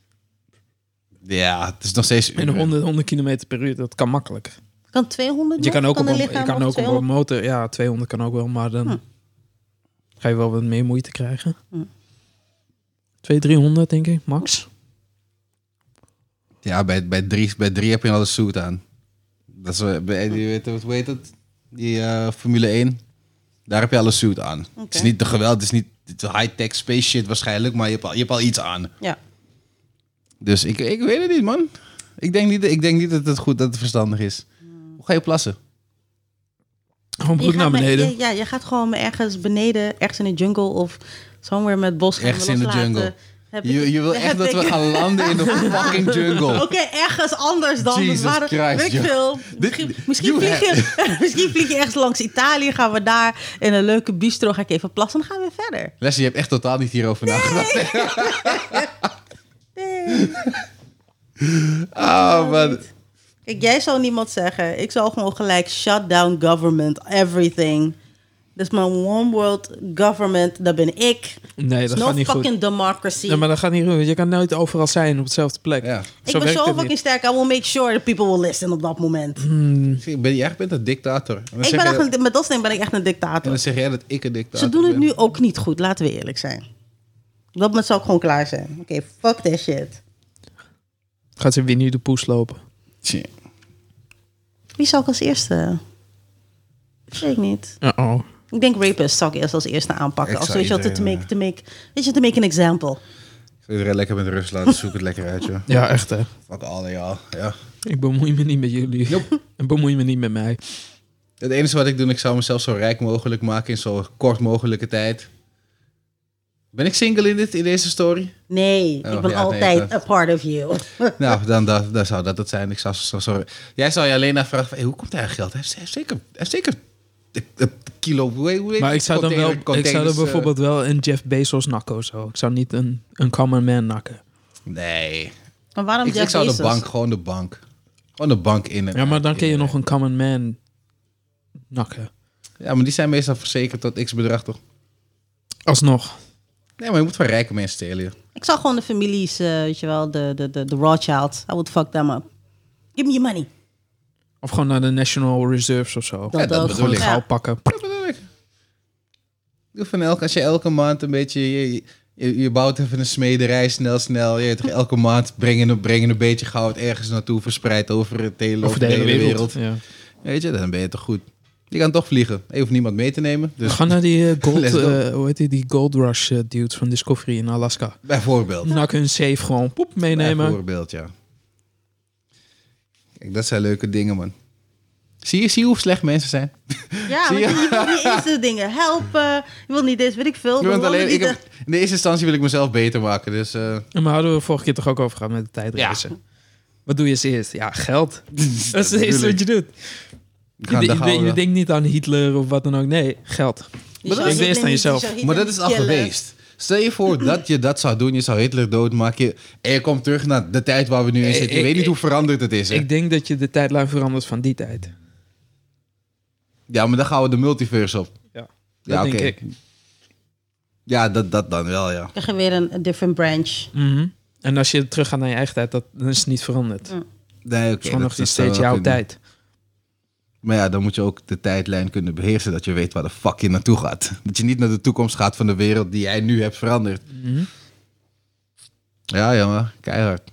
Ja, het is nog steeds En uren. honderd, honderd kilometer per uur, dat kan makkelijk. Kan tweehonderd Je nog? kan ook op een een, je lichaam kan nog ook op een tweehonderd? motor, ja, tweehonderd kan ook wel, maar dan Hm. ga je wel wat meer moeite krijgen. Hm. tweehonderd, driehonderd denk ik, max. Ja, bij, bij, drie, bij drie heb je al een suit aan. Dat is, eh, bij, die, weet, hoe heet het? Die eh, Formule één. Daar heb je al een suit aan. Het is niet de geweld, het is niet de high-tech space shit waarschijnlijk, maar je hebt al, je hebt al iets aan. Ja. Dus ik, ik weet het niet, man. Ik denk niet, ik denk niet dat het goed, dat het verstandig is. Hoe ga je plassen? Gewoon Je broek gaat naar maar- beneden. Ja, ja, je gaat gewoon ergens beneden, ergens in de jungle of somewhere met bos gaan Ergens in de loslaten. jungle. Heb ik- Je, je wil heb echt dat ik- we gaan landen in de fucking jungle. Oké, ergens anders dan. Jesus Waar- Christ, weet ik joh. veel. Dit- Misschien, misschien, you vlieg je, misschien vlieg je ergens langs Italië. Gaan we daar in een leuke bistro. Ga ik even plassen en dan gaan we weer verder. Leslie, je hebt echt totaal niet hierover nagedacht. Nee. Ah, man. Kijk, jij zou niemand zeggen. Ik zou gewoon gelijk shut down government, everything. Dus mijn one world government, dat ben ik. Nee, dat no gaat niet fucking goed. democracy. Nee, maar dat gaat niet goed. Je kan nooit overal zijn op hetzelfde plek. Ja. ik Zo ben werkt zo het fucking niet. sterk. I will make sure that people will listen op dat moment. Ik ben, jij bent een dictator. En dan Ik zeg ben jij echt dat- een, met dat ding ben ik echt een En dictator. dan zeg jij dat ik een dictator Ze doen het ben. nu ook niet goed, laten we eerlijk zijn. Op dat moment zou ik gewoon klaar zijn. Oké, okay, fuck that shit. Gaat ze weer nu de poes lopen. Tje. Wie zou ik als eerste? Weet ik niet. Uh-oh. Ik denk rapist zou ik eerst als eerste aanpakken. Ik Als zou weet je wat, to iedereen, make, to make, weet je, to make an example. Ik wil iedereen lekker met rust laten. Zoek het lekker uit, joh. Ja, echt hè. Fuck alle, ja. ja. Ik bemoei me niet met jullie. En bemoei me niet met mij. Het enige wat ik doe, ik zou mezelf zo rijk mogelijk maken in zo kort mogelijke tijd. Ben ik single in, dit, in deze story? Nee, Oh, ik ben ja, nee, altijd dat- a part of you. Nou, dan, dan, dan zou dat het zijn. Ik zou zo, zo, jij zou je alleen afvragen, van, hey, hoe komt hij aan geld? Hij heeft, hij heeft zeker, hij heeft zeker een- een kilo. Hoe, heet- hoe heet Maar het? ik zou dan wel, Container- ik zou dan containers, eh, bijvoorbeeld wel een Jeff Bezos nakken of zo. Ik zou niet een, een common man nakken. Nee. Maar waarom Ik, Jeff ik zou Bezos? de bank, gewoon de bank. Gewoon de bank in. en Ja, maar uit, dan kun je in- nog een common man nakken. Ja, maar die zijn meestal verzekerd tot x bedrag, toch? Alsnog. Nee, maar je moet van rijke mensen stelen. joh. Ik zou gewoon de families, eh, weet je wel, de, de, de, de Rothschilds. I would fuck them up. Give me your money. Of gewoon naar de National Reserves of zo. Dat Ja, dat ook. bedoel Gewoon ik. het gauw pakken. Dat bedoel ik. Doe van elke, als je elke maand een beetje... Je, je, je bouwt even een smederij, snel, snel. Je weet toch, elke maand breng je, breng je een beetje goud ergens naartoe, verspreid over, het hele, Over de hele wereld. Ja. Weet je, dan ben je toch goed. Je kan toch vliegen. Je hoeft niemand mee te nemen. Dus We gaan naar die eh, gold, Let's go. eh, hoe heet die, die Gold Rush eh, dudes van Discovery in Alaska. bijvoorbeeld. Nak hun safe gewoon poep meenemen. Bijvoorbeeld, ja. Kijk, dat zijn leuke dingen, man. Zie je, zie je hoe slecht mensen zijn? Ja, Zie want je? je, je wil niet eens de dingen helpen. Je wil niet dit, weet ik veel. Je bent We willen alleen, niet ik heb, in de eerste instantie wil ik mezelf beter maken. Dus eh, En maar hadden we vorige keer toch ook over gehad met de tijdreizen. Wat doe je als eerst? Ja, geld. Dat is het bedoel eerste wat ik. je doet. we Je, gaan- de- daar gaan je, we. je denkt niet aan Hitler of wat dan ook. Nee, geld. de- Maar dat is- Denk eerst aan jezelf. Maar dat is al geweest. Stel je voor dat je dat zou doen. Je zou Hitler doodmaken. En je komt terug naar de tijd waar we nu in Ik- zitten. Je ik- weet niet ik- hoe veranderd het is. Hè? Ik denk dat je de tijdlijn verandert van die tijd. Ja, maar dan gaan we de multiverse op. Ja, dat Ja, denk oké. ik. Ja, dat, dat dan wel, ja. Krijg je weer een, een different branch. Mhm. En als je terug gaat naar je eigen tijd, dat, dan is het niet veranderd. Mm. Nee, oké. Het is gewoon nog dat steeds zou jouw wel kunnen. tijd. Maar ja, dan moet je ook de tijdlijn kunnen beheersen. Dat je weet waar de fuck je naartoe gaat. Dat je niet naar de toekomst gaat van de wereld die jij nu hebt veranderd. Mhm. Ja, ja, keihard.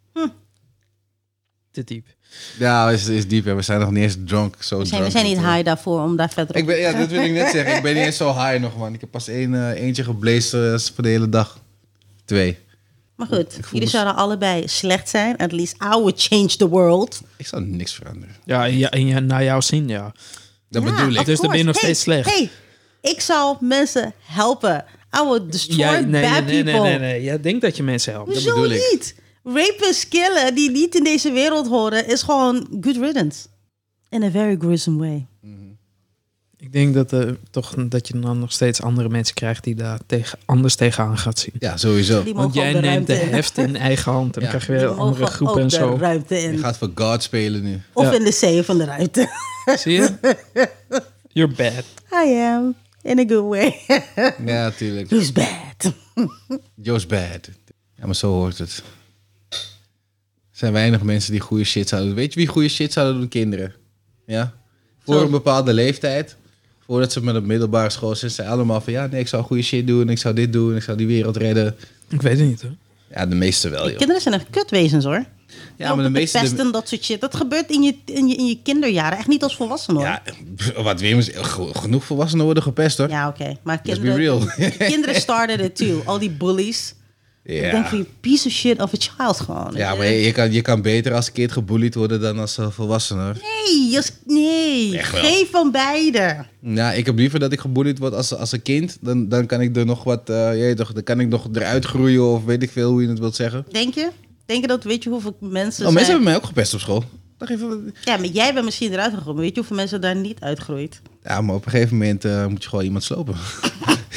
Te diep. Ja, is, is diep. Hè. We zijn nog niet eens drunk. Zo We zijn, we drunk zijn niet dat, eh, high daarvoor om daar verder op Ik ben, ja, dat wil ik net zeggen. Ik ben niet eens zo high nog, man. Ik heb pas één, eh, eentje geblazen eh, voor de hele dag. Twee. Maar goed, voel jullie me- zouden allebei slecht zijn. At least I would change the world. Ik zal niks veranderen. Ja, en ja, en ja, naar jouw zin, ja. Dat Ja, bedoel ik. of Dus dan ben je nog course. steeds slecht. Hey, ik zou mensen helpen. I would destroy Jij, nee, bad nee, nee, people. nee, nee. Jij denkt dat je mensen helpt. dat Hoezo bedoel ik. niet? Rapists killen die niet in deze wereld horen is gewoon good riddance. In a very gruesome way. Ik denk dat, eh, toch, dat je dan nog steeds andere mensen krijgt die daar tegen, anders tegenaan gaat zien. Ja, sowieso. Die Want mogen jij ook de neemt de ruimte in. heft in eigen hand en Ja. dan krijg je Die weer mogen andere groepen ook en zo. de ruimte Je in. gaat voor God spelen nu. Of Ja. in de zee van de ruimte. Zie je? You're bad. I am. In a good way. Ja, tuurlijk. Who's bad? Joe's bad. Ja, maar zo hoort het. Er zijn weinig mensen die goede shit zouden doen. Weet je wie goede shit zouden doen? Kinderen. Ja? Voor Zo. een bepaalde leeftijd. Voordat ze met een middelbare school zijn. Zijn allemaal van ja, nee, ik zou goede shit doen. Ik zou dit doen. Ik zou die wereld redden. Ik weet het niet hoor. Ja, de meeste wel, joh. Kinderen zijn echt kutwezens hoor. Ja, maar de meeste... de- pesten, dat soort shit. Dat gebeurt in je, in je, in je kinderjaren. Echt niet als volwassene hoor. ja, wat weer is genoeg volwassenen worden gepest, hoor. Ja, oké. Maar Let's be kinderen, real. kinderen started it too. Al die bullies. Ik denk van je piece of shit of a child gewoon. Ja, maar je, je kan, je kan beter als kind gebullied worden dan als uh, volwassene, hoor. Nee, als, nee. Echt wel. Geen van beide. Ja, ik heb liever dat ik gebullied word als, als een kind. Dan, dan kan ik er nog wat, uh, je weet toch, dan kan ik nog eruit groeien of weet ik veel hoe je het wilt zeggen. Denk je? Denk je dat, weet je hoeveel mensen Oh, zijn? mensen hebben mij ook gepest op school. Dacht even, Ja, maar jij bent misschien eruit gegroeid. Maar weet je hoeveel mensen daar niet uitgroeit? ja, maar op een gegeven moment uh, moet je gewoon iemand slopen. Ja, ik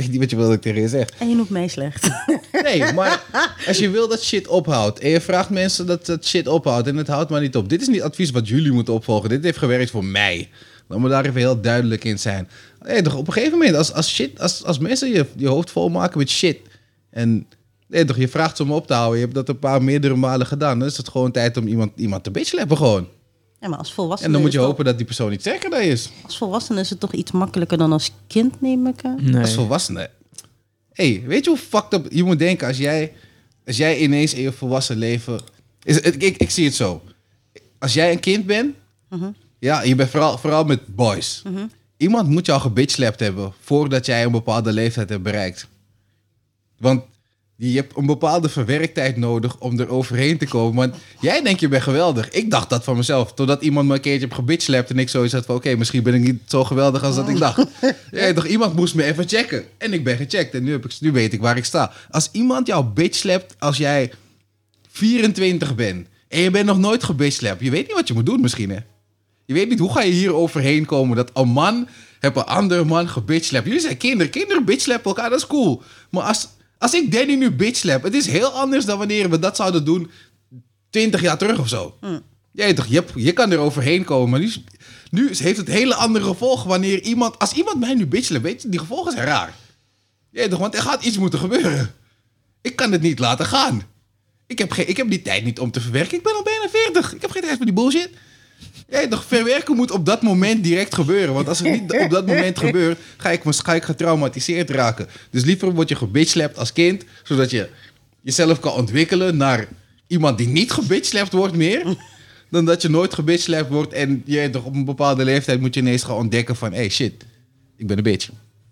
weet niet wat je wil dat ik tegen je zeg. En je noemt mij slecht. Nee, maar als je wil dat shit ophoudt en je vraagt mensen dat dat shit ophoudt en het houdt maar niet op. Dit is niet advies wat jullie moeten opvolgen. Dit heeft gewerkt voor mij. Dan moet daar even heel duidelijk in zijn. Nee, toch, op een gegeven moment, als, als, shit, als, als mensen je, je hoofd vol maken met shit en nee, toch, je vraagt ze om op te houden, je hebt dat een paar meerdere malen gedaan, dan is het gewoon tijd om iemand, iemand te bitchlappen gewoon. Ja, maar als volwassene En dan moet je is hopen toch, dat die persoon niet sterker dan je is. als volwassene is het toch iets makkelijker dan als kind, neem ik aan? Nee. Als volwassene. Hey, weet je hoe fucked up je moet denken als jij, als jij ineens in je volwassen leven... Is, ik, ik, ik zie het zo. Als jij een kind bent, Uh-huh. ja, je bent vooral, vooral met boys. Uh-huh. Iemand moet jou gebitchlapt hebben voordat jij een bepaalde leeftijd hebt bereikt. Want je hebt een bepaalde verwerktijd nodig om er overheen te komen. Want jij denkt je bent geweldig. Ik dacht dat van mezelf. Totdat iemand me een keertje heeft gebitchlapt en ik zoiets had van... Oké, okay, misschien ben ik niet zo geweldig als dat ik dacht. Ja, toch, iemand moest me even checken. En ik ben gecheckt en nu, heb ik, nu weet ik waar ik sta. Als iemand jou bitchlapt als jij vierentwintig bent... en je bent nog nooit gebitchlapt... je weet niet wat je moet doen misschien, hè? Je weet niet, hoe ga je hier overheen komen dat een man... heb een andere man gebitchlapt. Jullie zijn kinderen. Kinderen bitchlappen elkaar, dat is cool. Maar als... Als ik Danny nu bitchlap, het is heel anders dan wanneer we dat zouden doen twintig jaar terug of zo. Mm. Ja, toch, je, je kan er overheen komen, maar nu, nu heeft het hele andere gevolgen wanneer iemand... Als iemand mij nu bitchlapt, weet je, die gevolgen zijn raar. Ja, toch, want er gaat iets moeten gebeuren. Ik kan het niet laten gaan. Ik heb, geen, ik heb die tijd niet om te verwerken. Ik ben al bijna veertig. Ik heb geen tijd voor die bullshit. Ja, toch, verwerken moet op dat moment direct gebeuren. Want als het niet op dat moment gebeurt, ga ik, ga ik getraumatiseerd raken. Dus liever word je gebitchlapt als kind, zodat je jezelf kan ontwikkelen naar iemand die niet gebitchlapt wordt meer, dan dat je nooit gebitchlapt wordt en je toch op een bepaalde leeftijd moet je ineens gaan ontdekken van, hey shit, ik ben een bitch.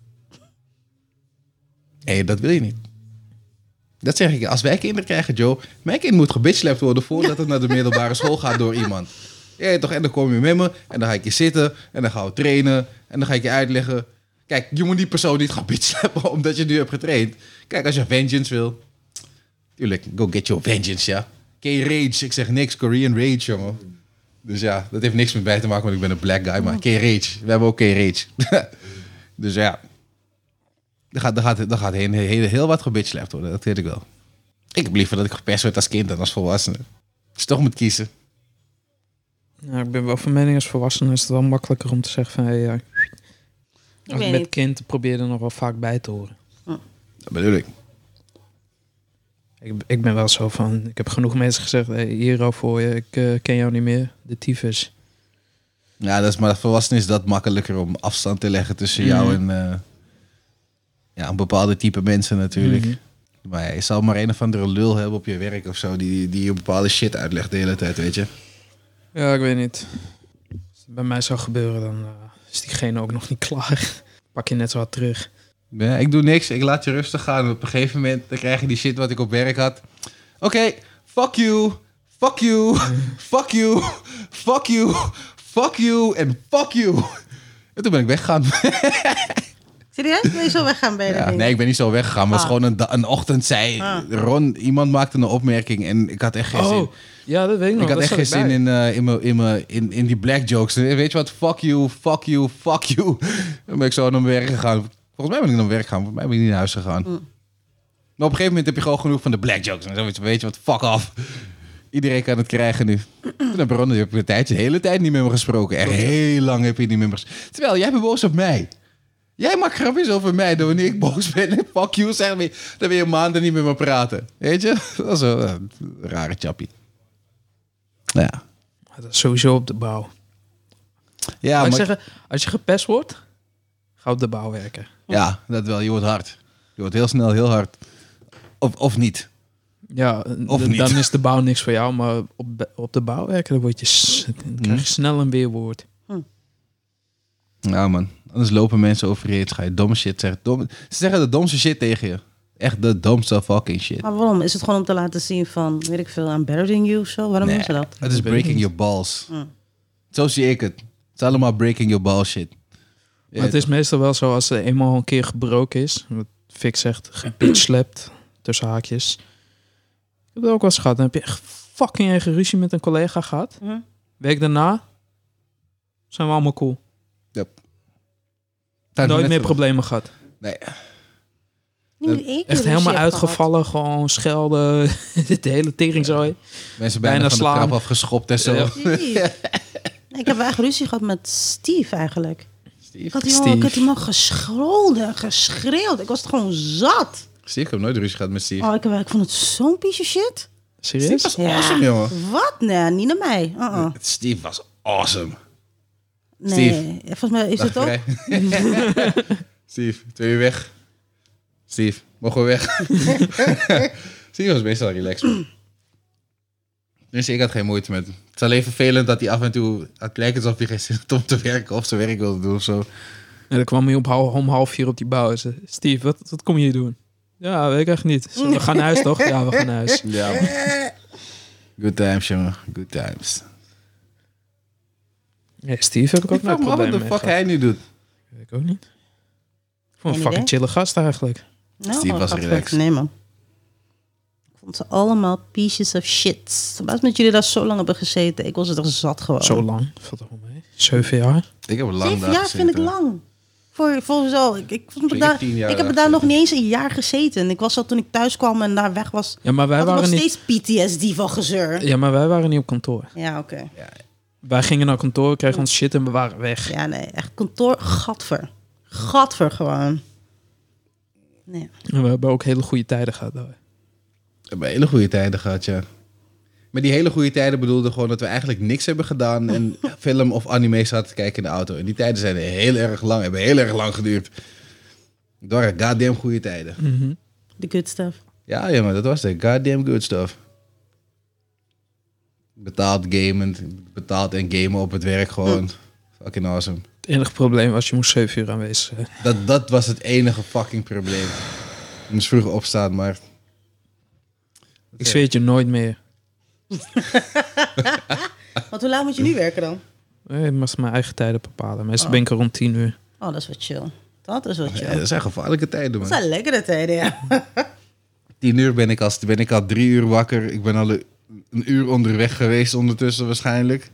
Hé, hey, dat wil je niet. Dat zeg ik, als wij kinderen krijgen, Joe, mijn kind moet gebitchlapt worden voordat het naar de middelbare school gaat door iemand. Ja, toch? En dan kom je met me en dan ga ik je zitten en dan gaan we trainen en dan ga ik je uitleggen. Kijk, je moet die persoon niet gaan bitchlappen omdat je nu hebt getraind. Kijk, als je vengeance wil, tuurlijk, go get your vengeance, ja. K-Rage, ik zeg niks, Korean Rage, jongen. Dus ja, dat heeft niks met bij te maken, want ik ben een black guy, maar K-Rage, we hebben ook K-Rage. Dus ja, er gaat, er gaat, er gaat heel, heel, heel wat gebitchlapt worden, dat weet ik wel. Ik heb liever dat ik gepest werd als kind dan als volwassene. Dus toch moet kiezen. Ja, ik ben wel van mening als volwassene is het wel makkelijker om te zeggen van... Hey, ja, als weet met niet. kind probeer je er nog wel vaak bij te horen. Dat bedoel ik. Ik, ik ben wel zo van... Ik heb genoeg mensen gezegd... Hey, hier voor je, ik uh, ken jou niet meer. De tyfus. Ja, dat is, maar volwassenen is dat makkelijker om afstand te leggen tussen Mhm. jou en uh, ja, een bepaalde type mensen natuurlijk. Mhm. Maar ja, je zal maar een of andere lul hebben op je werk of zo... die, die je bepaalde shit uitlegt de hele tijd, weet je. Ja, ik weet niet. Als het bij mij zou gebeuren, dan uh, is diegene ook nog niet klaar. Pak je net zo hard terug. Ja, ik doe niks, ik laat je rustig gaan. Op een gegeven moment dan krijg je die shit wat ik op werk had. Oké, okay, fuck you, fuck you, fuck you, fuck you, fuck you en fuck you. En toen ben ik weggegaan. Serieus? Ben je zo weggaan bij de Ja, dingen? nee, ik ben niet zo weggegaan. Maar Ah. het is gewoon een, een ochtend zei Ah. Ron, iemand maakte een opmerking en ik had echt geen zin. Oh, ja, dat weet ik nog. Ik had dat echt geen zat ik zin bij. in, uh, in, me, in, me, in, in die black jokes. Weet je wat? Fuck you, fuck you, fuck you. Dan ben ik zo naar mijn werk gegaan. Volgens mij ben ik naar mijn werk gegaan. Volgens mij ben ik niet naar huis gegaan. Mm. Maar op een gegeven moment heb je gewoon genoeg van de black jokes. En zo weet je wat? Fuck off. Iedereen kan het krijgen nu. Toen heb Ron, je hebt een tijdje, de hele tijd niet met me gesproken. Echt heel lang heb je niet met me gesproken. Terwijl, jij bent boos op mij. Jij maakt grapjes over mij. Dan wanneer ik boos ben en fuck you zeg, dan wil je maanden niet met me praten. Weet je? Dat is wel uh, een rare chappie. Ja. Dat is sowieso op de bouw. Ja, Laat ik maar, zeggen, als je gepest wordt, ga op de bouw werken. ja, dat wel. Je wordt hard. Je wordt heel snel heel hard. Of, of niet. Ja, Of d- niet. dan is de bouw niks voor jou, maar op, op de bouw werken, dan, word je, s- dan krijg je snel een weerwoord. Ja, man. Anders lopen mensen over je heen. Ga je domme shit zeggen. Dom, ze zeggen de domste shit tegen je. Echt de domste fucking shit. Maar waarom? Is het gewoon om te laten zien van, weet ik veel, I'm better than you of zo? Waarom Nee, doen ze dat? het is weet ik breaking niet. your balls. Mm. Zo zie ik het. Het is allemaal breaking your balls shit. Maar het is meestal wel zo als er eenmaal een keer gebroken is. Wat Fik zegt, gebitchlapt, tussen haakjes. Ik heb het ook wel eens gehad. Dan heb je echt fucking eigen ruzie met een collega gehad. Mhm. Week daarna zijn we allemaal cool. Tijd Nooit net meer zo- problemen gehad. Nee. Niet meer één keer Echt ruzie helemaal heb uitgevallen, gewoon schelden, de hele teringzooi. Mensen bijna, Bijna van slaan. de trap afgeschopt en zo. Ja. gehad. Jeez. Ik heb echt ruzie gehad met Steve eigenlijk. Steve, Ik had die man, Steve. ik had die man gescholden en geschreeuwd. Ik was het gewoon zat. Steve, ik heb nooit ruzie gehad met Steve. Oh, ik, ik vond het zo'n piece of shit. Steve Serieus? was awesome, jongen. Wat? Nee, niet naar mij. Uh-uh. Steve was awesome. Nee, Steve. volgens mij is het ook... Vrij. Steve, twee uur weg. Steve, mogen we weg? Steve was meestal relaxed, man. Dus ik had geen moeite met hem. Het is alleen vervelend dat hij af en toe... Het lijkt alsof hij geen zin had om te werken of zijn werk wilde doen of zo. En dan kwam hij op hal- om half vier op die bouw en zei... Steve, wat, wat kom je hier doen? Ja, weet ik echt niet. Zo, we gaan naar huis, toch? Ja, we gaan naar huis. Ja, man. Good times, jongen. Good times. Ja, Steve heb ik ook Ik nooit vraag me af wat problemen de mee fuck gehad. hij nu doet. Weet ik ook niet. Ik vond een Geen fucking idee. chille gast eigenlijk. Nou, Steve was wat relaxed. vet. Nee, man. Ik vond ze allemaal pieces of shit. Wat met jullie daar zo lang hebben gezeten. Ik was er zat gewoon. Zo lang. Valt er wel mee. Zeven jaar. Ik heb een lang Zeven dag jaar vind ik gezeten. lang. Voor, voor zo. Ik, ik, vond me Ik daar, heb tien jaar ik heb daar daar nog gezeten. niet eens een jaar gezeten. Ik was al toen ik thuis kwam en daar weg was. Ja, maar wij Had ik nog waren niet... steeds P T S D van gezeur. Ja, maar wij waren niet op kantoor. Ja, oké. Wij gingen naar kantoor, kregen ons shit en we waren weg. Ja, nee. Echt kantoor. Gadver. Gadver gewoon. Nee. En we hebben ook hele goede tijden gehad. Daar. We hebben hele goede tijden gehad, ja. Maar die hele goede tijden bedoelden gewoon dat we eigenlijk niks hebben gedaan en film of anime zaten te kijken in de auto. En die tijden zijn heel erg lang, hebben heel erg lang geduurd. Door goddamn goede tijden. Mhm. The good stuff. Ja, ja, maar dat was de goddamn good stuff. Betaald gamen, betaald en gamen op het werk gewoon. Fucking awesome. Het enige probleem was, je moest zeven uur aanwezig zijn. Dat, dat was het enige fucking probleem. Je moest vroeger opstaan, maar... Ik zweer het je nooit meer. Want hoe laat moet je nu werken dan? Ik moest mijn eigen tijden bepalen. Meestal ben ik er rond tien uur. Oh, dat is wat chill. Dat is wat chill. Ja, dat zijn gevaarlijke tijden, Dat man. zijn lekkere tijden, ja. Tien uur ben ik, als, ben ik al drie uur wakker. Ik ben al een, een uur onderweg geweest ondertussen waarschijnlijk.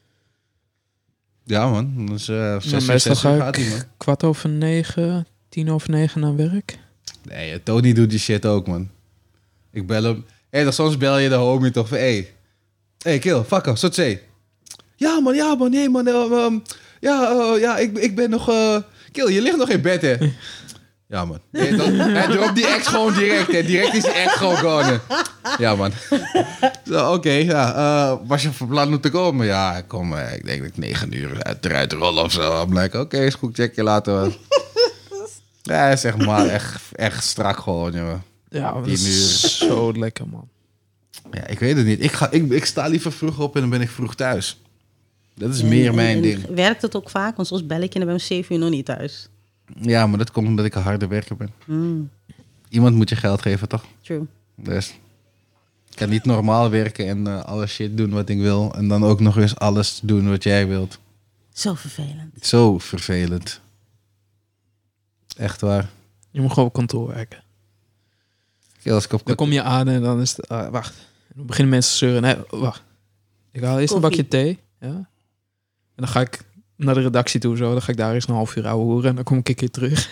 Ja, man. Dus, uh, zes, Ja, uur, meestal zes uur ga gaat ik hij, man. kwart over negen, tien over negen naar werk. Nee, Tony doet die shit ook, man. Ik bel hem. Hé, hey, dan soms bel je de homie toch van... Hé, hey, hey, kill, fuck off, wat zei? Ja, man, ja, man, nee, man. Um, um, ja, uh, ja ik, ik ben nog... Uh, kill, je ligt nog in bed, hè? Ja, man. Nee, dan, hij dropt die ex gewoon direct, hè. Direct is die ex gewoon gone. Ja, man. Oké, okay, ja. Uh, was je van plan om te komen? Ja, ik kom, uh, ik denk dat ik negen uur uit, eruit rol of zo. I'm like, oké, okay, is goed, check je later, man. Ja, hij is echt, maar echt, echt strak gewoon, jongen. Ja, dat tien is zo lekker, man. Ja, ik weet het niet. Ik, ga, ik, ik sta liever vroeg op en dan ben ik vroeg thuis. Dat is meer En- mijn en ding. Werkt het ook vaak? Want soms bel ik je en dan ben ik om zeven uur nog niet thuis. Ja, maar dat komt omdat ik een harde werker ben. Mm, Iemand moet je geld geven, toch? true. Dus ik kan niet normaal werken en uh, alle shit doen wat ik wil. En dan ook nog eens alles doen wat jij wilt. Zo vervelend. Zo vervelend. Echt waar. Je moet gewoon op kantoor werken. Kijk, als ik op Dan kom je aan en dan is het... ah, wacht. En dan beginnen mensen te zeuren. Nee, wacht. Ik haal eerst Koffie. een bakje thee. Ja. En dan ga ik naar de redactie toe. Zo. Dan ga ik daar eens een half uur ouwe hoeren. En dan kom ik een keer terug.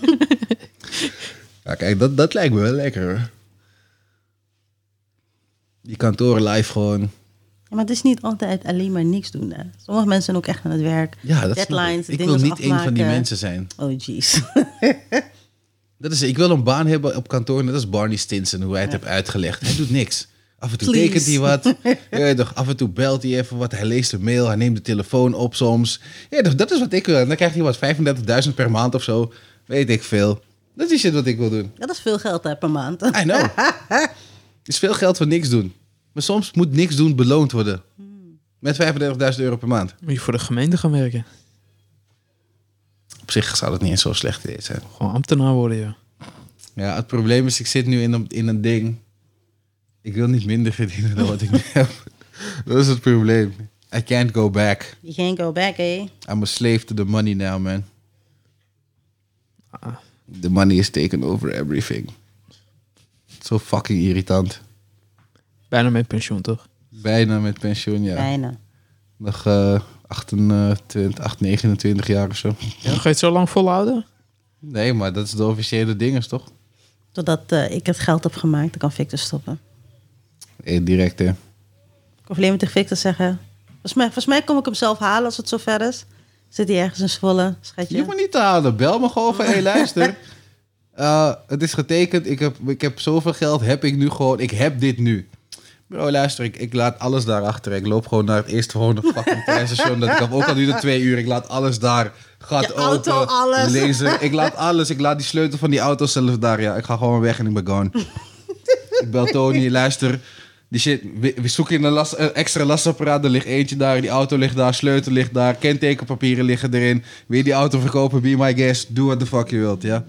Ja, kijk, dat, dat lijkt me wel lekker, hoor. Die kantoren live gewoon. Ja, maar het is niet altijd alleen maar niks doen. Hè. Sommige mensen zijn ook echt aan het werk. Ja, dat snap Deadlines, ik. Ik dingen wil niet een van die afmaken. mensen zijn. Oh, jeez. Dat is, ik wil een baan hebben op kantoor, net als Barney Stinson, hoe hij het heeft uitgelegd. Hij doet niks. Af en toe Please. tekent hij wat. Ja, toch, af en toe belt hij even wat. Hij leest de mail, hij neemt de telefoon op soms. Ja, toch, dat is wat ik wil. En dan krijgt hij wat vijfendertigduizend per maand of zo. Weet ik veel. Dat is shit wat ik wil doen. Ja, dat is veel geld hè, per maand. I know. Het is veel geld voor niks doen. Maar soms moet niks doen beloond worden. Met vijfendertigduizend euro per maand. Moet je voor de gemeente gaan werken. Op zich zou dat niet eens zo slecht idee zijn. Gewoon ambtenaar worden, ja. Ja, het probleem is, ik zit nu in een, in een ding. Ik wil niet minder verdienen dan wat ik nu heb. Dat is het probleem. I can't go back. You can't go back, eh? I'm a slave to the money now, man. Ah. The money is taken over everything. Zo fucking irritant. Bijna met pensioen, toch? Bijna met pensioen, ja. Bijna. Nog uh, achtentwintig, acht, negenentwintig jaar of zo. Ja, ga je het zo lang volhouden? Nee, maar dat is de officiële ding, is toch? Totdat uh, ik het geld heb gemaakt, dan kan Victor stoppen. Hey, direct, hè. Ik hoef alleen maar tegen Victor zeggen... Volgens mij, volgens mij kom ik hem zelf halen als het zo ver is. Zit hij ergens in Zwolle, schatje? Je hoeft me niet te halen. Bel me gewoon van, hé, hey, luister. Uh, het is getekend. Ik heb, ik heb zoveel geld. Heb ik nu gewoon. Ik heb dit nu. Bro, luister. Ik, ik laat alles daar achter. Ik loop gewoon naar het eerste volgende fucking treinstation. Dat ik heb ook al nu de twee uur. Ik laat alles daar. Gat Je auto, open. alles. Laser. Ik laat alles. Ik laat die sleutel van die auto zelf daar. Ja, ik ga gewoon weg en ik ben gone. Ik bel Tony. Luister. Die shit. We, we zoeken in een, las, een extra lasapparaat. Er ligt eentje daar. Die auto ligt daar. Sleutel ligt daar. Kentekenpapieren liggen erin. Wil je die auto verkopen? Be my guest. Doe wat de fuck je wilt, ja.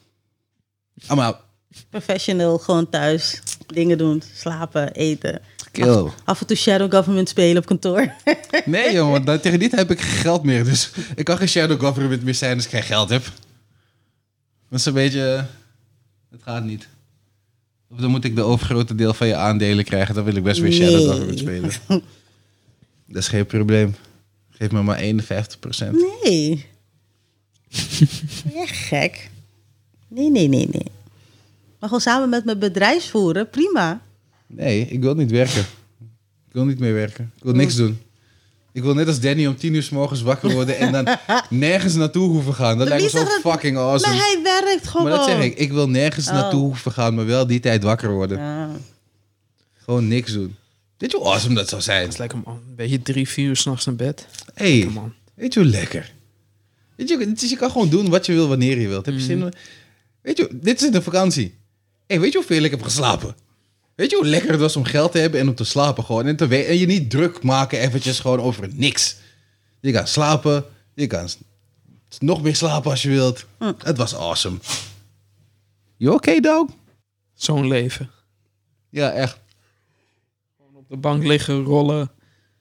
I'm out. Professioneel, gewoon thuis. Dingen doen, slapen, eten. Kill. Af, af en toe shadow government spelen op kantoor. Nee, jongen, want tegen die tijd heb ik geen geld meer. Dus ik kan geen shadow government meer zijn als ik geen geld heb. Dat is een beetje... Het gaat niet. Of dan moet ik de overgrote deel van je aandelen krijgen. Dan wil ik best weer shadow Nee. government spelen. Dat is geen probleem. Geef me maar eenenvijftig procent. Nee. Ja, gek. Nee, nee, nee, nee. Maar gewoon samen met mijn bedrijf voeren, prima. Nee, ik wil niet werken. Ik wil niet meer werken. Ik wil niks doen. Ik wil net als Danny om tien uur 's morgens wakker worden en dan nergens naartoe hoeven gaan. Dat lijkt me zo Wie zegt fucking awesome. Maar hij werkt gewoon. Maar dat zeg ik. Ik wil nergens Oh. naartoe hoeven gaan, maar wel die tijd wakker worden. Ja. Gewoon niks doen. Weet je hoe awesome dat zou zijn? Het is lekker, man. Een beetje drie, vier uur s'nachts naar bed. Hey, Lekker, man. weet je hoe lekker? Weet je, het is- je kan gewoon doen wat je wil, wanneer je wilt. Heb je zin in? Weet je, dit is een vakantie. Hey, weet je hoeveel ik heb geslapen? Weet je hoe lekker het was om geld te hebben en om te slapen gewoon? En, te we- en je niet druk maken eventjes gewoon over niks. Je kan slapen, je kan s- nog meer slapen als je wilt. Het was awesome. You okay, dog? Zo'n leven. Ja, echt. Op de bank liggen, rollen.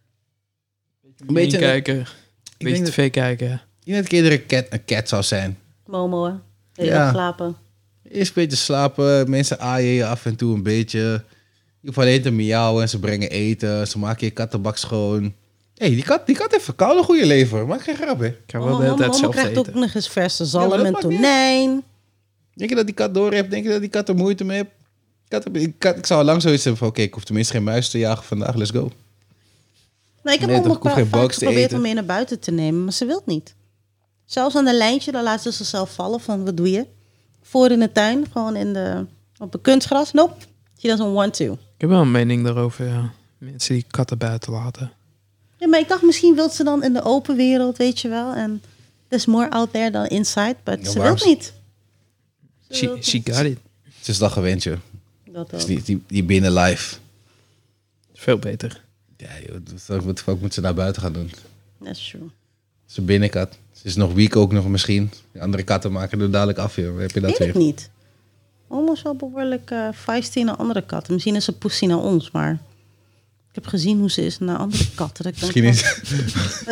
Een beetje... kijken. Een denk beetje dat- tv kijken. Je weet dat een cat, een cat zou zijn. Momo, hè? Heel Ja. ja. slapen. Eerst een beetje slapen, mensen aaien je af en toe een beetje. Je hoeft alleen te miauwen en ze brengen eten. Ze maken je kattenbak schoon. Hé, hey, die, kat, die kat heeft verkouden goede lever. Maak geen grap, hè. Ik ga wel de hele tijd Momo zelf krijgt eten. ook nog eens verse Ja, zalm maar dat en maakt niet tonijn. Denk je dat die kat door heeft? Denk je dat die kat er moeite mee heeft? Kat, ik, kat, ik zou al lang zoiets hebben van... Oké, ik hoef tenminste geen muis te jagen vandaag. Let's go. Nou, ik heb Nee, hem toch, ook ik hoef wel geen vaak bugs te geprobeerd eten. om mee naar buiten te nemen, maar ze wil niet. Zelfs aan een lijntje, dan laat ze zichzelf vallen van, wat doe je? Voor in de tuin, gewoon in de, op een kunstgras. Nope, she doesn't want to. Ik heb wel een mening daarover, ja. Mensen die katten buiten laten. Ja, maar ik dacht, misschien wil ze dan in de open wereld, weet je wel. En there's more out there than inside, but Ja, ze waarom wil niet. Ze She, wil she niet. got it. Het is dat gewend, joh. Dat Dus ook. die, die, die binnen life. Veel beter. Ja, joh. Wat wat de fuck moet ze naar buiten gaan doen? That's true. Ze binnenkat. Ze is nog weak ook nog misschien. Die andere katten maken er dadelijk af, joh. Waar heb je dat Weet weer? ik niet. Momo is wel behoorlijk uh, feisty naar andere katten. Misschien is ze pussy naar ons, maar... Ik heb gezien hoe ze is naar andere katten. Dat ik denk Misschien van,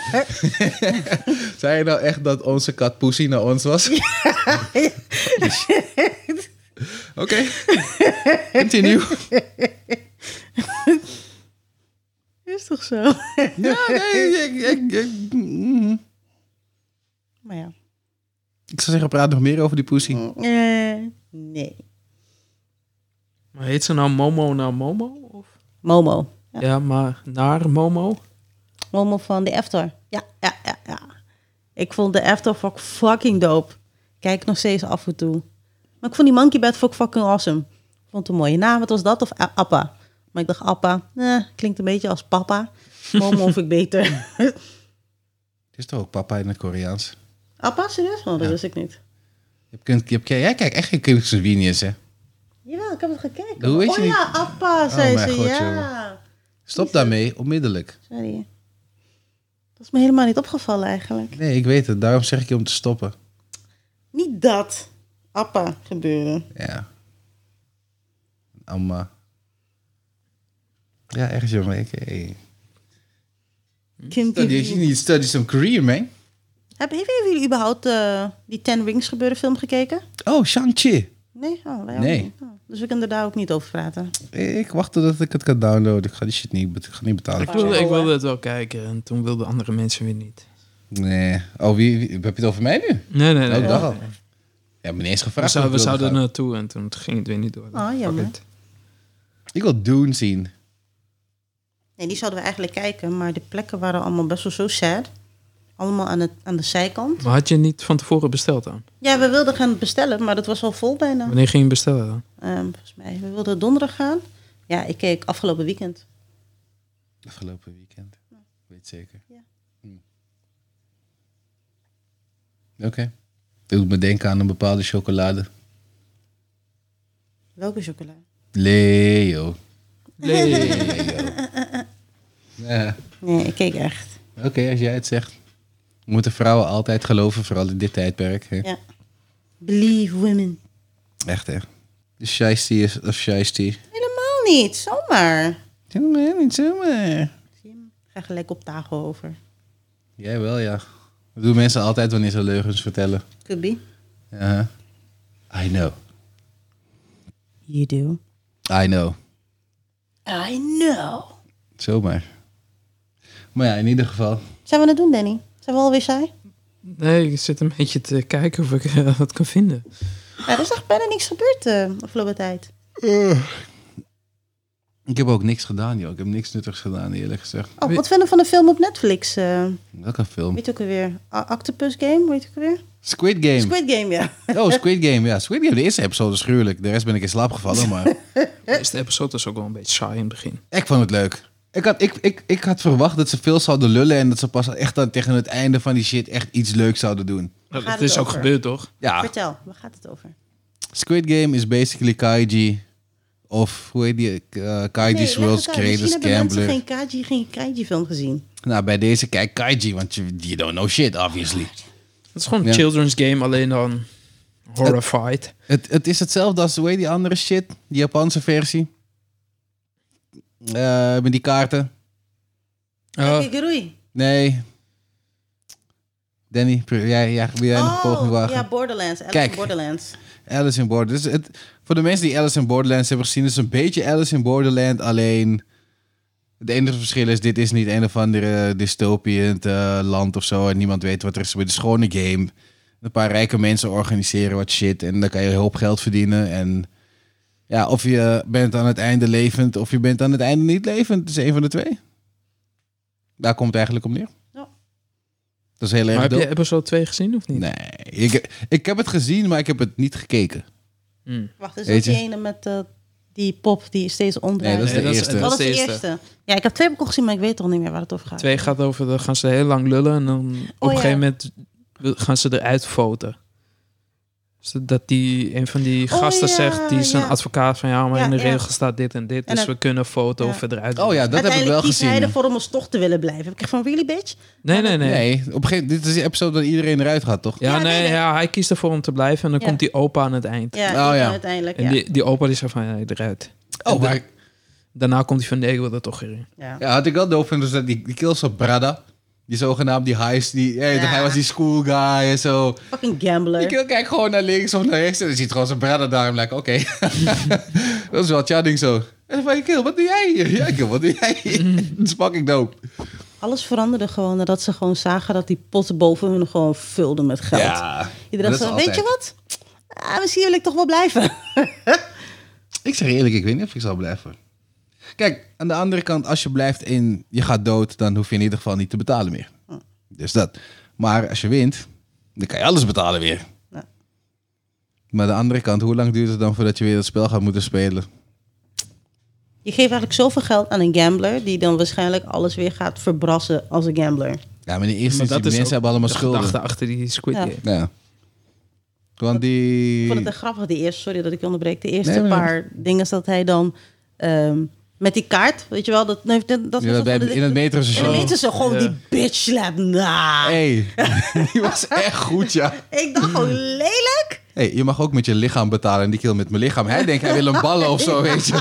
is... Zei je nou echt dat onze kat Pussy naar ons was? Oké. Continue. is toch zo? Ja, nee, ik, ik, ik, mm. Maar ja. Ik zou zeggen, praat nog meer over die Pussy. Eh, nee. Maar heet ze nou Momo naar Momo? Of? Momo. Ja. Ja. maar naar Momo? Momo van de After. Ja, ja, ja, ja. Ik vond de After fuck fucking dope. Kijk nog steeds af en toe. Maar ik vond die Monkey Bed fuck fucking awesome. Ik vond het een mooie naam. Wat was dat? Of A- Appa? Maar ik dacht Appa. Eh, klinkt een beetje als papa. Momo vond ik beter. Het is toch ook papa in het Koreaans? Appa, serieus? Oh, dat Ja. wist ik niet. Je hebt, kunt- je hebt, jij kijkt echt geen Convenience, hè? Jawel, ik heb het gekeken. Hoe weet je oh niet? ja, Appa, zei mijn ze. god, ja. Stop daarmee, onmiddellijk. Sorry. Dat is me helemaal niet opgevallen eigenlijk. Nee, ik weet het. Daarom zeg ik je om te stoppen. Niet dat. Appa gebeuren. Ja. Amma. Ja, ergens, jongen. Ik, hey. Kim Study, you need to study some Korean, man. Hebben heeft jullie überhaupt uh, die Ten Rings gebeuren film gekeken? Oh, Shang-Chi. Nee? Oh, wij ook Nee. niet. Oh, dus we kunnen daar ook niet over praten. Ik wacht totdat ik het kan downloaden. Ik ga die shit niet, ik ga niet betalen. Ik wilde, ik wilde het wel kijken en toen wilden andere mensen weer niet. Nee. Oh, wie, wie heb je het over mij nu? Nee, nee, nee. Oh, ik dacht al. Ja, me niet eens We, gevraagd. zou, of we ik wilde zouden er gaan. naartoe en toen ging het weer niet door. Ah, Fuck jammer. it. Ik wil Dune zien. Nee, die zouden we eigenlijk kijken, maar de plekken waren allemaal best wel zo sad. Allemaal aan, het, aan de zijkant. Maar had je niet van tevoren besteld dan? Ja, we wilden gaan bestellen, maar dat was al vol bijna. Wanneer ging je bestellen dan? Ehm, volgens mij, we wilden donderdag gaan. Ja, ik keek afgelopen weekend. Afgelopen weekend. Weet zeker. Ja. Hm. Oké. Okay. Doet me denken aan een bepaalde chocolade. Welke chocola? Leo. Nee. Ja. Nee, ik keek echt. Oké, okay, als jij het zegt. Moeten vrouwen altijd geloven, vooral in dit tijdperk. Hè? Ja. Believe women. Echt, hè? De shiesty is of shiesty. Helemaal niet, zomaar. Helemaal niet zomaar. Zie je hem? Ga gelijk op tafel over. Jij wel, ja. Dat doen mensen altijd wanneer ze leugens vertellen. Could be. Ja. I know. You do. I know. I know. Zomaar. Maar ja, in ieder geval. Zijn we het doen, Danny? Zijn we alweer saai? Nee, ik zit een beetje te kijken of ik uh, wat kan vinden. Ja, er is echt bijna niks gebeurd de afgelopen tijd. Uh. Ik heb ook niks gedaan, joh. Ik heb niks nuttigs gedaan, eerlijk gezegd. Oh, wat vinden we van de film op Netflix? Uh, Welke film? weet je ook alweer? A- Octopus Game, weet je ook alweer? Squid Game. Squid Game, ja. Oh, Squid Game, ja. Squid Game, de eerste episode is gruwelijk. De rest ben ik in slaap gevallen, maar... De eerste episode is ook wel een beetje saai in het begin. Ik vond het leuk. Ik had, ik, ik, ik had verwacht dat ze veel zouden lullen... en dat ze pas echt dan tegen het einde van die shit echt iets leuks zouden doen. Dat gaat is het ook over? gebeurd, toch? Ja, Vertel, waar gaat het over? Squid Game is basically Kaiji... of hoe heet die? Uh, Kaiji's Nee, World's leg het uit. Greatest Misschien hebben Gambler. mensen geen Kaiji, geen Kaiji film gezien. Nou, bij deze kijk Kaiji, want you, you don't know shit, obviously. Het is gewoon een Ja. children's game, alleen dan horrified. Het, het is hetzelfde als, hoe heet die andere shit? Die Japanse versie. Uh, met die kaarten. Oh, Kakegurui. Nee. Danny, jij, jij, wil jij nog een poging Oh, wagen? ja, Borderlands. Alice Kijk. in Borderlands. Alice in Borderlands. Dus het, voor de mensen die Alice in Borderlands hebben gezien, is het een beetje Alice in Borderland. Alleen, het enige verschil is, dit is niet een of andere dystopiënt uh, land of zo. En niemand weet wat er is. Het is gewoon een game. Een paar rijke mensen organiseren wat shit. En dan kan je een hoop geld verdienen. En ja, of je bent aan het einde levend, of je bent aan het einde niet levend. Het is een van de twee. Daar komt het eigenlijk om neer. Ja. Dat is heel maar erg heb je dope. episode twee gezien of niet? Nee, ik, ik heb het gezien, maar ik heb het niet gekeken. Hmm. Wacht, is Weet dat die je? ene met uh, die pop die steeds omdraait? Nee, dat is de Nee, eerste. Oh, dat dat is is de de eerste. eerste. Ja, ik heb twee ook al gezien, maar ik weet toch niet meer waar het over gaat. Twee gaat over, dan gaan ze heel lang lullen en dan op ja. een gegeven moment wil- gaan ze eruit foten. Dus dat die, een van die Oh, gasten ja, zegt, die is een ja. advocaat van ja, maar Ja, in de ja. regel staat dit en dit, En dus dan- we kunnen foto ja. of eruit. Oh ja, dat heb ik wel Uiteindelijk kiest hij gezien. ervoor om ons toch te willen blijven. Heb ik echt van, really bitch? Nee, nee, nee. Nee, op een gegeven moment, dit is die episode dat iedereen eruit gaat, toch? Ja, Ja, nee, nee, nee. ja, hij kiest ervoor om te blijven en dan Ja. komt die opa aan het eind. Ja, Oh, ik ja. uiteindelijk, En ja. die, die opa die zegt van ja, eruit. Oh, En maar da- daarna komt hij van nee, ik wil er toch weer in. ja. ja, had ik wel doof vinden, dus dat die, die kills van Brada, die zogenaamd die heist, die, hey, Ja. hij was die school guy en zo. Fucking gambler. Die kill kijkt gewoon naar links of naar rechts en dan ziet gewoon zijn Brada daar en like, oké. Dat is wel tja-ding zo. En dan van je kill, wat doe jij hier? Ja, kill, wat doe jij hier? Dat is fucking dope. Alles veranderde gewoon nadat ze gewoon zagen dat die potten boven hun gewoon vulden met geld. Ja, Iedereen dat is dacht zo, weet je altijd. wat? Ah, misschien wil ik toch wel blijven. Ik zeg eerlijk, ik weet niet of ik zal blijven. Kijk, aan de andere kant, als je blijft en je gaat dood, dan hoef je in ieder geval niet te betalen meer. Dus dat. Maar als je wint, dan kan je alles betalen weer. Ja. Maar aan de andere kant, hoe lang duurt het dan voordat je weer het spel gaat moeten spelen? Je geeft eigenlijk zoveel geld aan een gambler, die dan waarschijnlijk alles weer gaat verbrassen als een gambler. Ja, maar in de eerste Maar dat instantie, is mensen ook hebben allemaal de schulden. gedachte achter die Squid Ja. Game. Ja. Want die... Ik vond het echt grappig, de eerste, sorry dat ik je onderbreek, de eerste Nee, maar- paar dingen is dat hij dan ehm, met die kaart, weet je wel, dat, dat, dat Ja, was bij- de- in het metrostation. En dan weten ze gewoon Ja. die bitch slap. Nah. Hey, die was echt goed, ja. Ik dacht gewoon lelijk. Hey, je mag ook met je lichaam betalen en die kill met mijn lichaam. Hij denkt, hij wil een ballen of zo, weet je.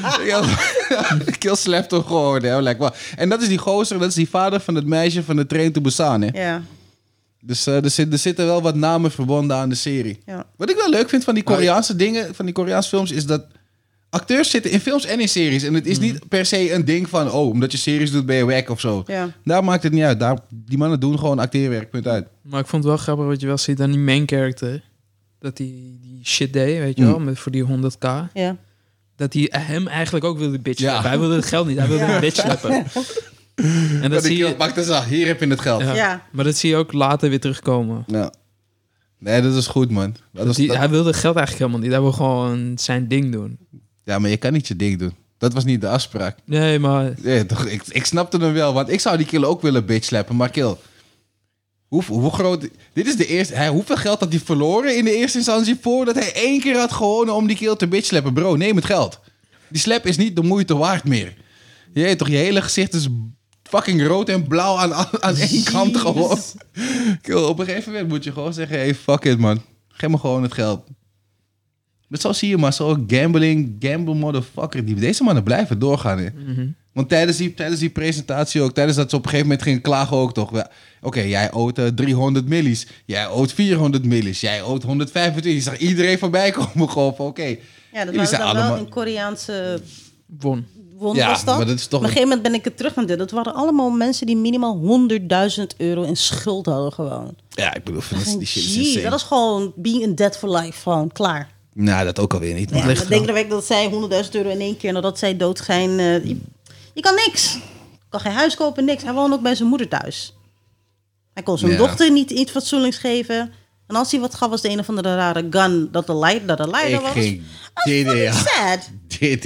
De kill slapt hem gewoon. Hè. Like, wow. En dat is die gozer, dat is die vader van het meisje van de Train to Busan. Hè. Ja, Dus uh, er, zit, er zitten wel wat namen verbonden aan de serie. ja. Wat ik wel leuk vind van die Koreaanse dingen, van die Koreaanse films, is dat acteurs zitten in films en in series. En het is niet per se een ding van, oh, omdat je series doet ben je wack of zo. Ja. Daar maakt het niet uit. Daar, die mannen doen gewoon acteerwerk, punt uit. Maar ik vond het wel grappig wat je wel ziet aan die main character. dat hij die shit deed, weet je wel, Mm. met, voor die honderd k. Ja. Dat hij hem eigenlijk ook wilde bitch Ja. slappen. Hij wilde het geld niet, hij wilde Ja. een bitch slappen. En dat zie je, Pak dus al, hier heb je het geld. ja. Ja. Maar dat zie je ook later weer terugkomen. Ja. Nee, dat is goed, man. Dat is, Die, dat- Hij wilde het geld eigenlijk helemaal niet. Hij wil gewoon zijn ding doen. Ja, maar je kan niet je ding doen. Dat was niet de afspraak. Nee, maar Nee, toch, ik, ik snapte hem wel, want ik zou die kill ook willen bitch slappen. Maar kill, hoe, hoe groot... Dit is de eerste... Hij, hoeveel geld had hij verloren in de eerste instantie voordat hij één keer had gewonnen om die kill te bitch slappen? Bro, neem het geld. Die slap is niet de moeite waard meer. Je weet toch, je hele gezicht is fucking rood en blauw aan, aan, aan één kant gewoon. Kill, op een gegeven moment moet je gewoon zeggen, hey, fuck it, man. Geef me gewoon het geld. Maar zo zie je maar, zo gambling, gamble motherfucker. Die, deze mannen blijven doorgaan, hè. mm-hmm. Want tijdens die, tijdens die presentatie ook, tijdens dat ze op een gegeven moment gingen klagen ook toch. Ja, Oké, jij owt uh, driehonderd millies. Jij owt vierhonderd millies. Jij owt honderdvijfentwintig. Je zag iedereen voorbij komen gewoon van, oké. Ja, dat Jullie was zijn dan wel allemaal- een Koreaanse won. won Ja, was dat. maar dat is toch Op een een- gegeven moment ben ik het terug aan dit. Dat waren allemaal mensen die minimaal honderdduizend euro in schuld hadden gewoon. Ja, ik bedoel, dat is, die shit is Gee, insane. dat is gewoon being in debt for life. Gewoon klaar. Nou, dat ook alweer niet. Ja, Maar. ligt maar denk dat ik dat zij honderdduizend euro in één keer nadat zij dood zijn. eh, je, je kan niks. Je kan geen huis kopen, niks. Hij woonde ook bij zijn moeder thuis. Hij kon zijn Ja. dochter niet iets fatsoenlijks geven. En als hij wat gaf, was de een of andere rare gun dat de light, dat de leider Ik was. ging dit Fucking ja. sad. Dit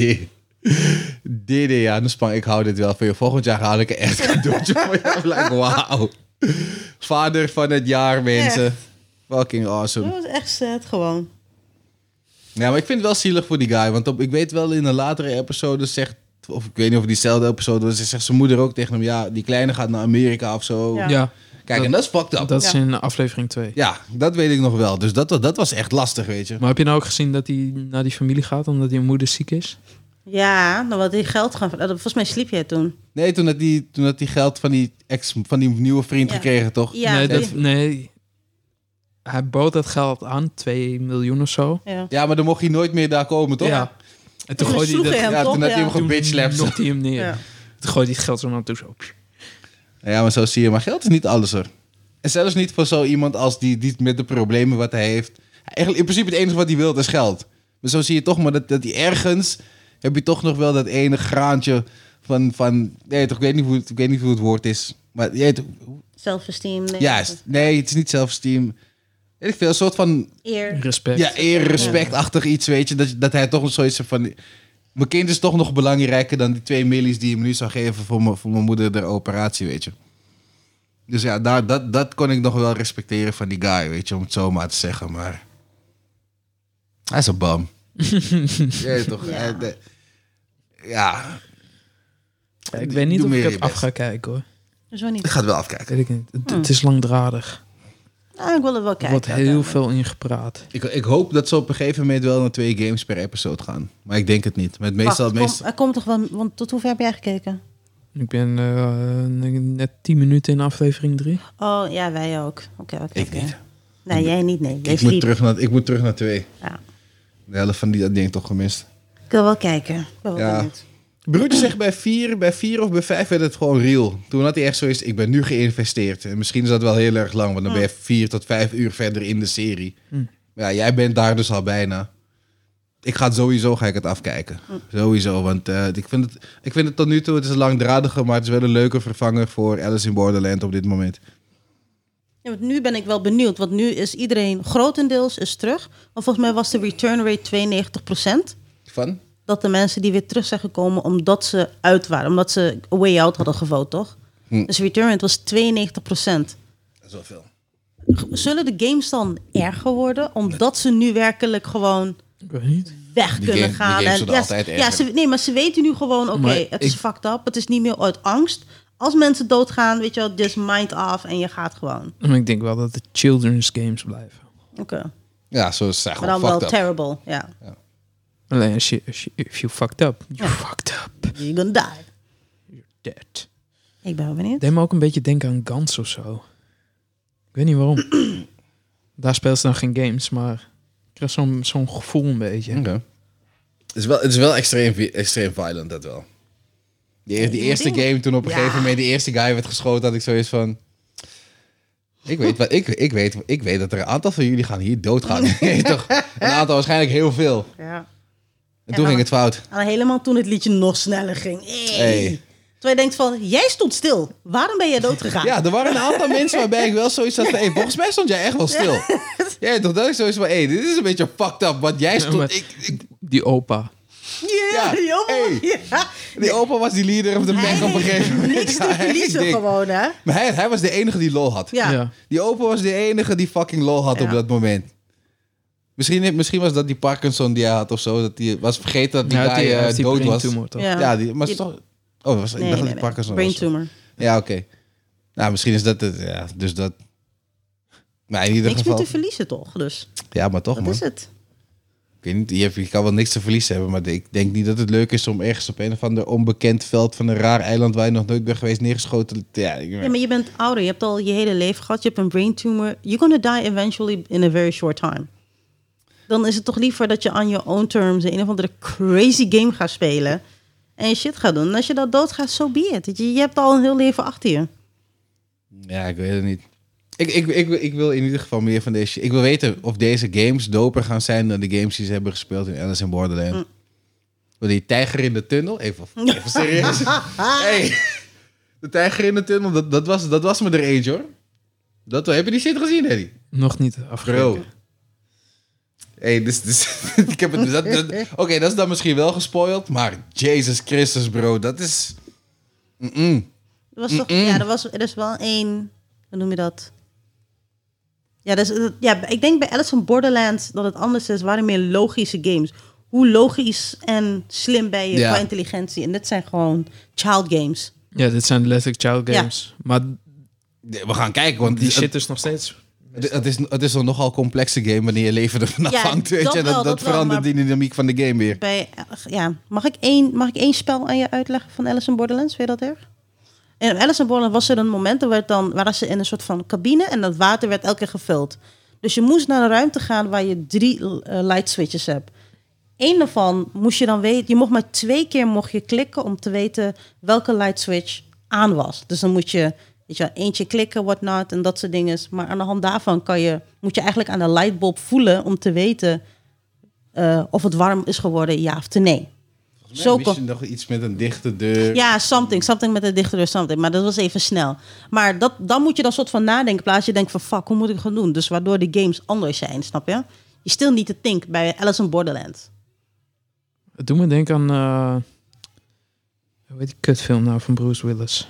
Dit ja. Dan spang ik hou dit wel voor je. Volgend jaar haal ik er echt een cadeautje voor je. Like, wauw. Vader van het jaar, mensen. Echt. Fucking awesome. Dat was echt sad gewoon. Ja, maar ik vind het wel zielig voor die guy. Want op, ik weet wel in een latere episode zegt... Of ik weet niet of het diezelfde episode was. Zegt zijn moeder ook tegen hem... Ja, die kleine gaat naar Amerika of zo. Ja. Ja, Kijk, Dat- en dat is fucked up. dat is Ja. in aflevering twee. Ja, dat weet ik nog wel. Dus dat, wa- dat was echt lastig, weet je. Maar heb je nou ook gezien dat hij naar die familie gaat omdat die moeder ziek is? Ja, dan wat hij geld gaan... eh, Volgens mij sliep jij toen. Nee, toen had die, toen had die geld van die, ex, van die nieuwe vriend Ja. gekregen, toch? Ja, nee, die- dat, nee, hij bood dat geld aan, twee miljoen of zo. ja. Ja, maar dan mocht hij nooit meer daar komen, toch? Ja. En toen Toen gooide hij sloeg dat, hij hem Ja, toch? toen had hij Ja. hem gewoon bitch slapped. toen nokte hij hem neer. Ja. Toen gooide hij het geld zo naartoe zo. Ja, maar zo zie je. Maar geld is niet alles, hoor. En zelfs niet voor zo iemand als die, die met de problemen wat hij heeft. Eigenlijk in principe het enige wat hij wil is geld. Maar zo zie je toch maar dat, dat hij ergens... heb je toch nog wel dat ene graantje van... van nee, toch, ik, weet niet hoe het, ik weet niet hoe het woord is. Maar je weet, Zelfesteem. Nee. juist. Nee, het is niet zelfesteem. Weet ik veel, een soort van... Respect. Ja, eer, respectachtig iets, weet je. Dat, dat hij toch nog zoiets heeft van... Mijn kind is toch nog belangrijker dan die twee millies die je me nu zou geven voor, me, voor mijn moeder de operatie, weet je. Dus ja, daar, dat, dat kon ik nog wel respecteren van die guy, weet je, om het zo maar te zeggen. Maar hij is een bum. ja, toch? Ja. Hij- de- ja. Ja, ik weet niet Doe of meer ik je het af best. ga kijken hoor. Zo niet. Ik ga het wel afkijken. Weet ik niet. Het, Hmm. het is langdradig. Nou, ik wil het wel Er kijken. wordt heel uiteindelijk. veel ingepraat. Ik, ik hoop dat ze op een gegeven moment wel naar twee games per episode gaan. Maar ik denk het niet. Met meestal, Wacht, meestal... kom, er komt toch wel... Want tot hoever heb jij gekeken? Ik ben eh, net tien minuten in aflevering drie. Oh, ja, wij ook. Oké, oké. Ik oké. niet. Nee, jij niet, nee. Jij Ik moet, sliep. terug naar, ik moet terug naar twee. Ja. De helft van die dat ding toch gemist. Ik wil wel kijken. Ik ben wel Ja. benieuwd. Broertje zegt bij vier, bij vier of bij vijf werd het gewoon real. Toen had hij echt zoiets, ik ben nu geïnvesteerd. En misschien is dat wel heel erg lang, want dan ben je vier tot vijf uur verder in de serie. Hm. Ja, jij bent daar dus al bijna. Ik ga het sowieso ga ik het afkijken. Sowieso, want eh, ik, vind het, ik vind het tot nu toe, het is een langdradige, maar het is wel een leuke vervanger voor Alice in Borderland op dit moment. Ja, want nu ben ik wel benieuwd. Want nu is iedereen grotendeels is terug. Want volgens mij was de return rate tweeënnegentig procent. Van? Dat de mensen die weer terug zijn gekomen omdat ze uit waren. Omdat ze a way out hadden gevoten, toch? Hm. Dus de return rate was tweeënnegentig procent. Dat is wel veel. Zullen de games dan erger worden? Omdat ze nu werkelijk gewoon Ik weet niet. weg Die kunnen game- die gaan. games En- zullen ja, altijd ja, erger. ze, nee, maar ze weten nu gewoon, oké, Maar het is ik- fucked up. Het is niet meer uit angst. Als mensen doodgaan, weet je wel, just mind off en je gaat gewoon. Maar ik denk wel dat het children's games blijven. Oké. Ja, zo is het Maar gewoon dan wel fucked up. terrible, ja. Alleen als je, als je if you fucked up, you fucked up. You're gonna die. You're dead. Ik ben wel benieuwd. Deed me ook een beetje denken aan Gans of zo. Ik weet niet waarom. Daar speelt ze dan geen games, maar ik krijg zo'n zo'n gevoel een beetje. Oké. Het is wel, het is wel extreem, vi- extreem violent, dat wel. Die, die die eerste dingen- game, toen op een Ja. gegeven moment de eerste guy werd geschoten, had ik zoiets van... Ik weet, wat, ik, ik, weet, ik weet dat er een aantal van jullie gaan hier doodgaan. Nee, toch? Een aantal, waarschijnlijk heel veel. Ja. En, En toen dan- ging het fout. En helemaal toen het liedje nog sneller ging. Hey. Hey. Terwijl je denkt van, jij stond stil. Waarom ben jij doodgegaan? Ja, er waren een aantal mensen waarbij ik wel zoiets had van... Hey, volgens mij stond jij echt wel stil. Ja, toch dat ik zoiets van... Hey, dit is een beetje fucked up. Want jij stond... maar- ik, ik, Die opa. Ja, Ja, die opa. hey. Ja. die opa was die leader of de Hij band op een heeft gegeven moment. niks te Ja, echt verliezen dik. gewoon, hè? Maar hij, hij was de enige die lol had. Ja. Ja. Die opa was de enige die fucking lol had Ja. op dat moment. Misschien, misschien was dat die Parkinson die hij had of zo. Dat hij was vergeten dat die Ja, guy die, eh, heeft die dood brain was. tumor, toch? Ja. Ja, die, maar Die- toch... Oh, was, ik Nee, dacht nee, dat die nee. Parkinson Brain was. tumor. Ja, oké. Nou, misschien is dat het. Ja, dus dat... Maar in ieder Niks meer geval... te verliezen, toch? Dus, Ja, maar toch, dat man. is het. Ik weet niet, je, hebt- je kan wel niks te verliezen hebben, maar ik denk niet dat het leuk is om ergens op een of ander onbekend veld van een raar eiland waar je nog nooit bent geweest neergeschoten. Ja, ik, Ja, maar je bent ouder. Je hebt al je hele leven gehad. Je hebt een brain tumor. You're gonna die eventually in a very short time. Dan is het toch liever dat je on your own terms een of andere crazy game gaat spelen en je shit gaat doen. En als je dat doodgaat, so be it. Weet Je, je hebt al een heel leven achter je. ja, ik weet het niet. Ik, ik, ik, ik wil in ieder geval meer van deze shit. Ik wil weten of deze games doper gaan zijn dan de games die ze hebben gespeeld in Alice in Borderland. Mm. Want die tijger in de tunnel, even, even serieus. Hey, de tijger in de tunnel, dat, dat, was, dat was me er eentje hoor. Dat, heb je die shit gezien, Eddie? Nog niet Bro. afgereken. Hey, dus, dus, ik heb het. dat- dat- Oké, dat is dan misschien wel gespoild, maar Jesus Christus, bro, dat is. Mm-mm. Er was toch, ja, er was er is wel één, hoe noem je dat? Ja, dus, eh, ja, ik denk bij Alice in Borderlands dat het anders is. Waren meer logische games. Hoe logisch en slim ben je Ja. qua intelligentie? En dit zijn gewoon child games. Ja, dit zijn letterlijk child Ja. games. Maar We gaan kijken, want die het, shit is nog steeds... het, het is, het is een nogal complexe game wanneer je leven ervan Ja, afhangt. Weet dat je, wel, dat, dat, dat wel, verandert maar- de dynamiek van de game weer. Bij, ja, mag, ik één, mag ik één spel aan je uitleggen van Alice in Borderlands? Vind je dat erg? In Alice in Borderlands was er een moment, er werd dan, waren ze in een soort van cabine en dat water werd elke keer gevuld. Dus je moest naar een ruimte gaan waar je drie eh, light switches hebt. Eén daarvan moest je dan weten, je mocht maar twee keer mocht je klikken om te weten welke light switch aan was. Dus dan moet je, weet je wel, eentje klikken, whatnot en dat soort dingen. Maar aan de hand daarvan kan je, moet je eigenlijk aan de lightbulb voelen om te weten eh, of het warm is geworden, ja of nee. Zo Wist je kon- nog iets met een dichte deur? Ja, something. Something met een dichter deur, something. Maar dat was even snel. Maar dat, dan moet je dan soort van nadenken. In plaats je denkt van, fuck, hoe moet ik het gaan doen? Dus waardoor de games anders zijn, snap je? Je still niet te think bij Alice in Borderlands. Het doet me denken aan... eh hoe heet die kutfilm nou van Bruce Willis?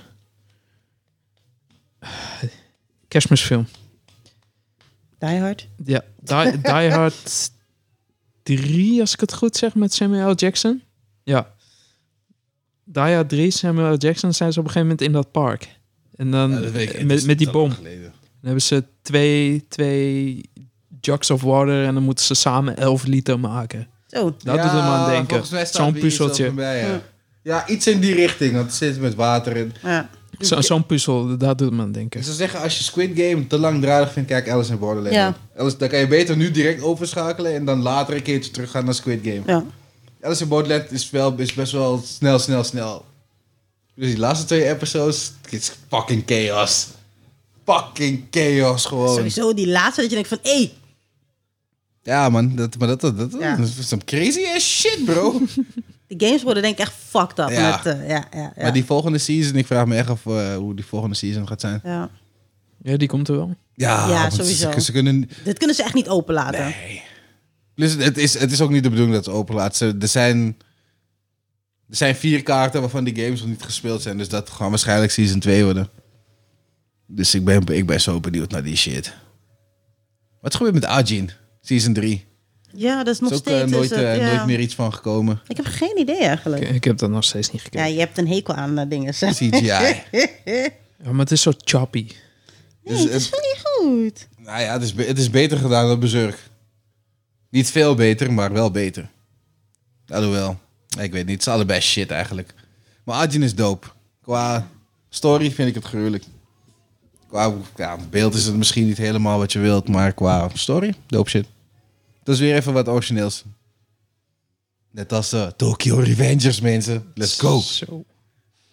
Kerstmisfilm. Die Hard. Ja, Die, Die Hard drie, als ik het goed zeg, met Samuel L. Jackson. Ja. Die Hard drie, Samuel L. Jackson, zijn ze op een gegeven moment in dat park. En dan Ja, dat weet ik. Het met, is met die te bom. lang Dan geleden. hebben ze twee, twee jugs of water en dan moeten ze samen elf liter maken. Zo. Dat doet hem aan denken. volgens mij staat Zo'n er iets puzzeltje. over bij, ja. Ja. Ja, iets in die richting. Want het zit met water in. Ja. Zo, Zo'n puzzel, dat doet hem aan denken. Ik zou zeggen, als je Squid Game te langdradig vindt, kijk Alice in Borderland. Ja. Alice, dan kan je beter nu direct overschakelen en dan later een keertje teruggaan naar Squid Game. Ja. Alice in Borderland is, wel, is best wel snel, snel, snel. Dus die laatste twee episodes, het is fucking chaos. Fucking chaos gewoon. Sowieso die laatste dat je denkt van, hé, hey, Ja man, dat, maar dat, dat, dat, Ja. dat is some crazy ass shit bro. de games worden denk ik echt fucked up. Ja. Met, eh, ja, ja, ja. Maar die volgende season, ik vraag me echt af eh, hoe die volgende season gaat zijn. ja. Ja, die komt er wel. Ja, Ja, want sowieso. Ze, ze kunnen... Dit kunnen ze echt niet openlaten. Nee. Dus het is, het is ook niet de bedoeling dat ze openlaten. Ze- Er zijn, er zijn vier kaarten waarvan die games nog niet gespeeld zijn. Dus dat gaan waarschijnlijk season twee worden. Dus ik ben, ik ben zo benieuwd naar die shit. Wat gebeurt met Ajin? Season drie. Ja, dat is nog Er is ook eh, steeds... nooit, is het, eh, ja. nooit meer iets van gekomen. Ik heb geen idee eigenlijk. Ik, ik heb dat nog steeds niet Ja, gekeken. je hebt een hekel aan eh, dingen. C G I. Ja, maar het is zo choppy. Nee, Dus het is het- wel niet goed. Nou ja, het is, be- het is beter gedaan dan Berserk. Niet veel beter, maar wel beter. Alhoewel, ik weet niet. Het is allebei shit eigenlijk. Maar Ajin is dope. Qua story vind ik het gruwelijk. Qua ja, beeld is het misschien niet helemaal wat je wilt, maar qua story, dope shit. Dat is weer even wat origineels. Net als uh, Tokyo Revengers, mensen. Let's go. Zo.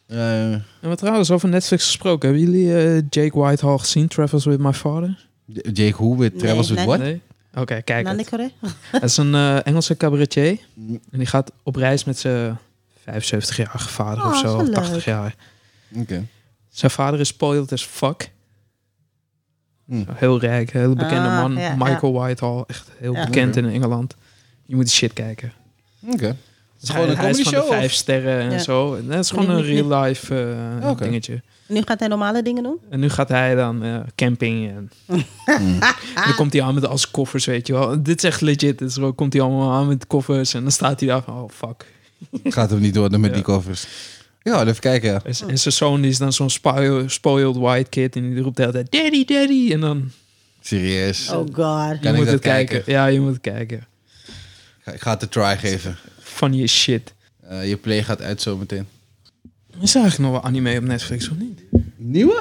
Uh, En wat trouwens, over Netflix gesproken. Hebben jullie uh, Jake Whitehall gezien? Travels with My Father? Jake Who with Nee, Travels with nee. What? Nee? Oké, okay, kijk Nou, het. Nicoré? Het is een uh, Engelse cabaretier. En die gaat op reis met zijn vijfenzeventigjarige vader Oh, of zo. zo Of leuk. tachtig jaar. Oké. Okay. Zijn vader is spoiled as fuck. Hm. Heel rijk, heel bekende Ah, man. ja, Michael Whitehall, echt heel Ja. bekend Oké. in Engeland. Je moet die shit kijken. Oké. Okay. Het is Hij, gewoon een hij is comedy van de show? vijf sterren en Ja. zo. En dat is Maar gewoon een die moet real life uh, Oké. dingetje. Nu gaat hij normale dingen doen? En nu gaat hij dan uh, camping. En Mm. dan komt hij aan met al zijn koffers, weet je wel. Dit is echt legit. Dus dan komt hij allemaal aan met koffers. En dan staat hij daar van, oh fuck. Gaat hem niet worden met Ja. die koffers. Ja, even kijken. Ja. En, en zijn zoon die is dan zo'n spoil- spoiled white kid. En die roept de hele tijd, daddy, daddy. En dan, Serieus. Oh god. je Kan ik moet dat het kijken. kijken? Ja, je moet het kijken. Ik ga het een try geven. Funny as shit. Uh, je play gaat uit zo meteen. Is er eigenlijk nog wel anime op Netflix of niet? Nieuwe?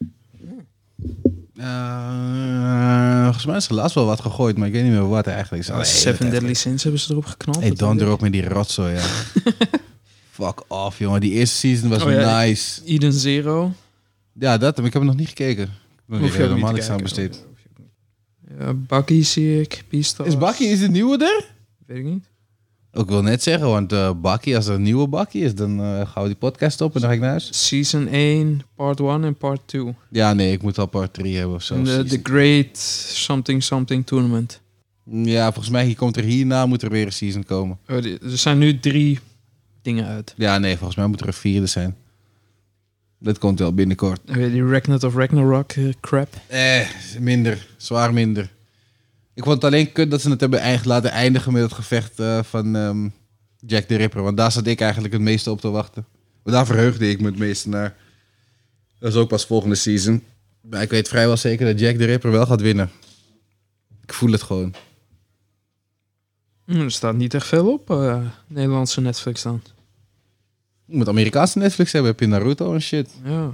Uh, volgens mij is er laatst wel wat gegooid, maar ik weet niet meer wat eigenlijk. Oh, Seven Deadly Sins hebben ze erop geknald. Hey, Dat dan weet ik. erop met die rotzooi, ja. Fuck off, jongen. Die eerste season was Oh, ja. nice. Eden Zero. Ja, dat, maar ik heb hem nog niet gekeken. Ik heb nog Hoef niet je ook helemaal niet niks te aan kijken. besteed. Ja, Bucky zie ik. Beastars. Is Bucky, is het nieuwe er? Weet ik niet. Ik wil net zeggen, want uh, Bucky, als er een nieuwe Bucky is, dan uh, gaan we die podcast op en dan ga ik naar huis. Season één, part één en part twee. Ja, nee, ik moet al part drie hebben of zo. En de Season. The Great Something Something Tournament. Ja, volgens mij hier komt er hierna moet er weer een season komen. Oh, die- er zijn nu drie dingen uit. Ja, nee, volgens mij moet er een vierde zijn. Dat komt wel binnenkort. Oh ja, die Ragnar of Ragnarok eh, crap. Eh, minder. Zwaar minder. Ik vond het alleen kut dat ze het hebben eind- laten eindigen met het gevecht uh, van um, Jack the Ripper. Want daar zat ik eigenlijk het meeste op te wachten. Maar daar verheugde ik me het meeste naar. Dat is ook pas volgende season. Maar ik weet vrijwel zeker dat Jack the Ripper wel gaat winnen. Ik voel het gewoon. Hm, er staat niet echt veel op. eh, Nederlandse Netflix dan. Je moet Amerikaanse Netflix hebben. Heb je Naruto en shit. Ja.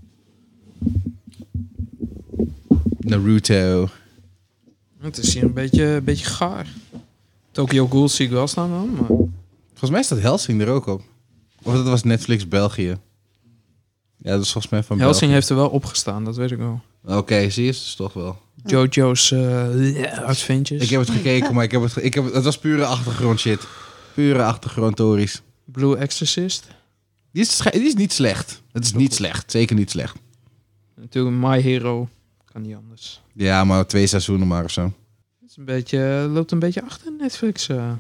Naruto. Het is hier een beetje, een beetje gaar. Tokyo Ghoul zie ik wel staan dan. Maar... Volgens mij staat Helsing er ook op. Of dat was Netflix België. Ja, dat is volgens mij van Helsing België. heeft er wel opgestaan, dat weet ik wel. Oké, okay, zie je, dus toch wel. JoJo's uh, Adventures. Ik heb het gekeken, maar ik heb het, ge- ik heb het, het was pure achtergrond shit. Pure achtergrond tories. Blue Exorcist. Die is, sche- die is niet slecht. Het is niet slecht. Zeker niet slecht. Natuurlijk My Hero. Kan niet anders. Ja, maar twee seizoenen maar of zo. Het is een beetje, loopt een beetje achter Netflix. Uh.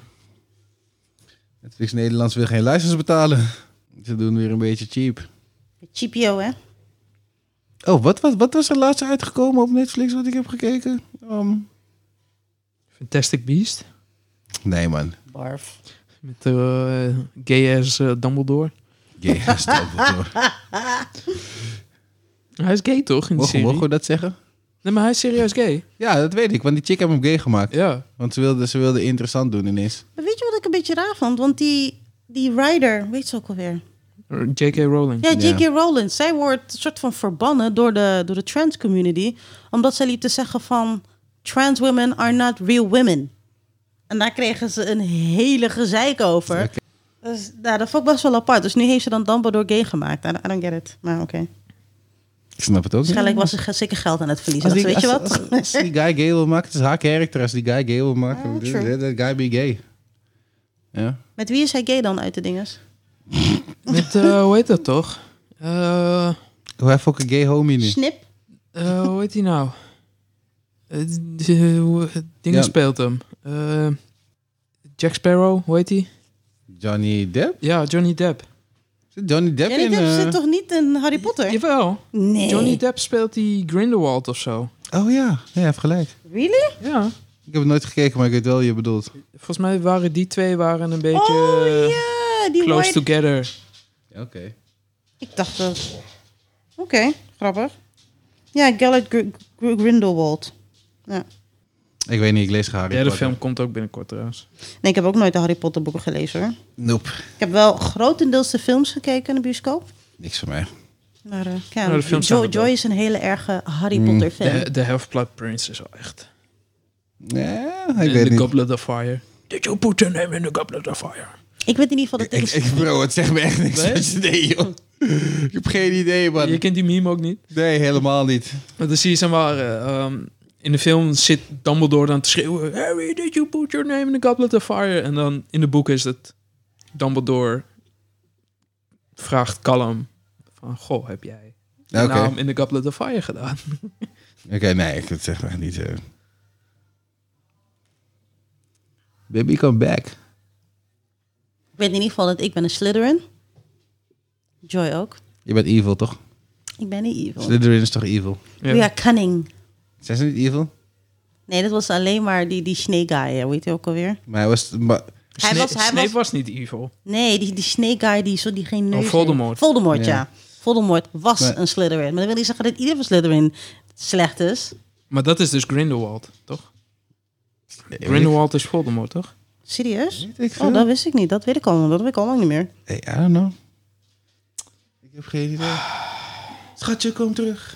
Netflix Nederlands wil geen license betalen. Ze doen weer een beetje cheap. Cheapio, hè? Oh, wat, wat, wat was er laatst uitgekomen op Netflix wat ik heb gekeken? Um... Fantastic Beast. Nee, man. Barf. Met de uh, gay-ass uh, Dumbledore. Gay, stel het door. Hij is gay toch, in die Mogen, serie? mogen we dat zeggen? Nee, maar hij is serieus gay. Ja, dat weet ik, want die chick heeft hem gay gemaakt. Ja. Want ze wilde, ze wilde interessant doen ineens. Maar weet je wat ik een beetje raar vond? Want die, die writer, weet ze ook alweer? J K Rowling. Ja, J K Ja. Rowling. Zij wordt soort van verbannen door de, door de trans community. Omdat zij liep te zeggen van... Trans women are not real women. En daar kregen ze een hele gezeik over. Oké. Dus nou, dat vond ik best wel apart. Dus nu heeft ze dan Dumbledore gay gemaakt. I don't, I don't get it. Maar oké. Ik snap het ook niet. Waarschijnlijk was ze ge- zeker geld aan het verliezen. Als Dat die, weet je als- wat? Als, als die guy gay wil maken, het is haar karakter. Als die guy gay wil maken, Oh, let true. that guy be gay. Ja. Met wie is hij gay dan uit de dinges? Met, uh, hoe heet dat toch? Uh, Hoe heeft ook een gay homie nu? Snip? uh, hoe heet hij nou? Uh, de- hoe- het ding Ja. speelt hem. Uh, Jack Sparrow, hoe heet hij? Johnny Depp? Ja, Johnny Depp. Zit Johnny Depp Johnny in? Depp eh? zit toch niet in Harry Potter? Jawel. Nee. Johnny Depp speelt die Grindelwald of zo. Oh ja, nee, hij heeft gelijk. Really? Ja. Ik heb het nooit gekeken, maar ik weet wel wie je bedoelt. Volgens mij waren die twee waren een beetje Oh uh, ja, die close white... together. Ja, oké. Ik dacht dat... Oké, grappig. Ja, Gellert Gr- Gr- Grindelwald. Ja. Ik weet niet, ik lees Harry Ja, de Potter. film komt ook binnenkort trouwens. Nee, ik heb ook nooit de Harry Potter boeken gelezen hoor. Nope. Ik heb wel grotendeels de films gekeken in de bioscoop. Niks voor mij. Maar uh, ja, Nou, de films zijn Joy, er wel. Joy is een hele erge Harry Mm. Potter fan. De, de Half-Blood Prince is wel echt. Ja, ik En weet The niet. Goblet of Fire. Did you put your name in the Goblet of Fire? Ik weet in ieder geval dat Ik, ik... ik, bro, het zegt me echt niks. Nee? Nee, nee joh. Ik heb geen idee, man. Je kent die meme ook niet? Nee, helemaal niet. Maar dan zie je, zeg maar, uh, um, in de film zit Dumbledore dan te schreeuwen... Harry, did you put your name in the goblet of fire? En dan in de boek is het... Dumbledore vraagt Callum van... Goh, heb jij de Oké. naam in de goblet of fire gedaan? Oké, okay, nee, ik het zeg maar niet zo. Baby, come back. Ik weet in ieder geval dat ik ben een Slytherin. Joy ook. Je bent evil, toch? Ik ben niet evil. Slytherin is toch evil? Ja. We are cunning. Zijn ze niet evil? Nee, dat was alleen maar die, die Snake guy. Hoe heet hij ook alweer? Maar hij was... Maar, Hij Sna- was- hij Snape was- was niet evil. Nee, die, die Snake guy die, zo, die geen neus Oh, heeft. Voldemort. Voldemort, ja. Ja. Voldemort was Maar- een Slytherin. Maar dat wil niet zeggen dat ieder van Slytherin slecht is. Maar dat is dus Grindelwald, toch? Grindelwald is Voldemort, toch? Serieus? Weet ik veel. Oh, dat wist ik niet. Dat weet ik al. Dat weet ik al lang niet meer. Hey, I don't know. Ik heb geen idee. Schatje, kom terug.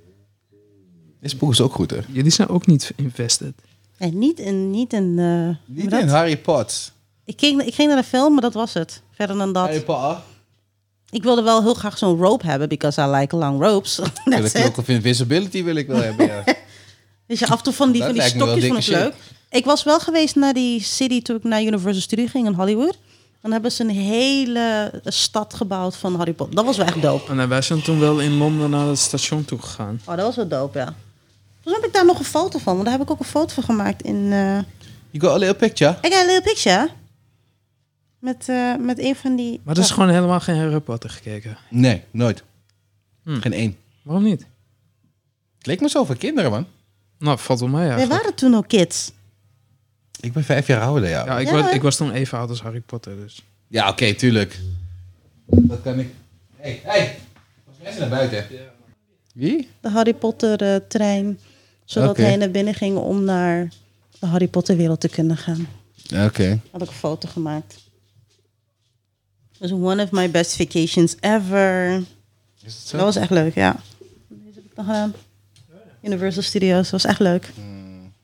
Deze boek is ook goed, hè? Jullie zijn ook niet invested. En niet in... Niet in, uh, Niet dat- in Harry Potter. ik, ging, ik ging naar de film, maar dat was het. Verder dan dat. Harry Potter. Ik wilde wel heel graag zo'n rope hebben, because I like long ropes. Ja, That's de it. Cloak of Invisibility wil ik wel hebben, ja. Dus je af en toe van die, Dat van die lijkt me wel stokjes vond ik dikke leuk. Ik was wel geweest naar die city toen ik naar Universal Studios ging in Hollywood. Dan hebben ze een hele stad gebouwd van Harry Potter. Dat was wel echt dope. En wij zijn toen wel in Londen naar het station toe gegaan. Oh, dat was wel dope, ja. Toen heb ik daar nog een foto van, want daar heb ik ook een foto van gemaakt in... Uh... You got a little picture? I got a little picture. Met, uh, met een van die... Maar dat is Ja. gewoon helemaal geen Harry Potter gekeken. Nee, nooit. Hm. Geen één. Waarom niet? Het leek me zo voor kinderen, man. Nou, valt wel mee Wij eigenlijk. waren toen ook kids. Ik ben vijf jaar ouder, ja. Ja, ik, Ja, was, hè? ik was toen even oud als Harry Potter, dus... Ja, oké, okay, tuurlijk. Dat kan ik. Hé, hey, hey. Volgens mij is hij naar buiten. Wie? De Harry Potter uh, trein. Zodat Oké. hij naar binnen ging om naar de Harry Potter wereld te kunnen gaan. Oké. Okay. Had ik een foto gemaakt. Het was one of my best vacations ever. Is het zo? Dat was echt leuk, ja. Deze heb ik nog gedaan. Universal Studios, dat was echt leuk. Hmm.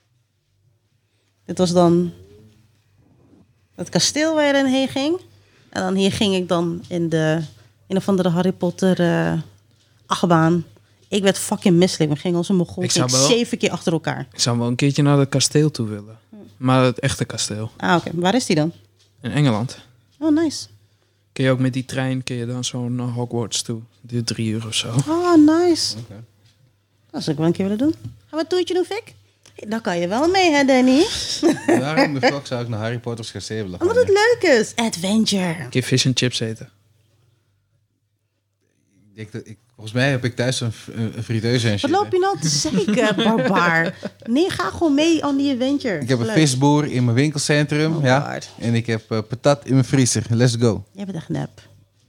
Dit was dan het kasteel waar je dan heen ging. En dan hier ging ik dan in de een of andere Harry Potter uh, achtbaan. Ik werd fucking misselijk. We gingen als een mogol. Ik zou wel- Zeven keer achter elkaar. Ik zou wel een keertje naar het kasteel toe willen. Maar het echte kasteel. Ah, oké. Waar is die dan? In Engeland. Oh, nice. Kun je ook met die trein kun je dan zo naar Hogwarts toe. Het duurt drie uur of zo. Oh, nice. Oké. Dat zou ik wel een keer willen doen. Gaan we een toertje doen, Fik? Daar kan je wel mee, hè, Danny? Waarom de fuck zou ik naar Harry Potter's kasteel willen gaan? Omdat het leuk is. Adventure. Een keer fish en chips eten. Ik denk dat ik, volgens mij heb ik thuis een, een, een friteuse en Wat shit. loop hè. je nou te zeiken, barbaar? Nee, ga gewoon mee aan die adventure. Ik heb een Leuk. visboer in mijn winkelcentrum. Oh, ja. hard. En ik heb uh, patat in mijn vriezer. Let's go. Jij bent echt nep.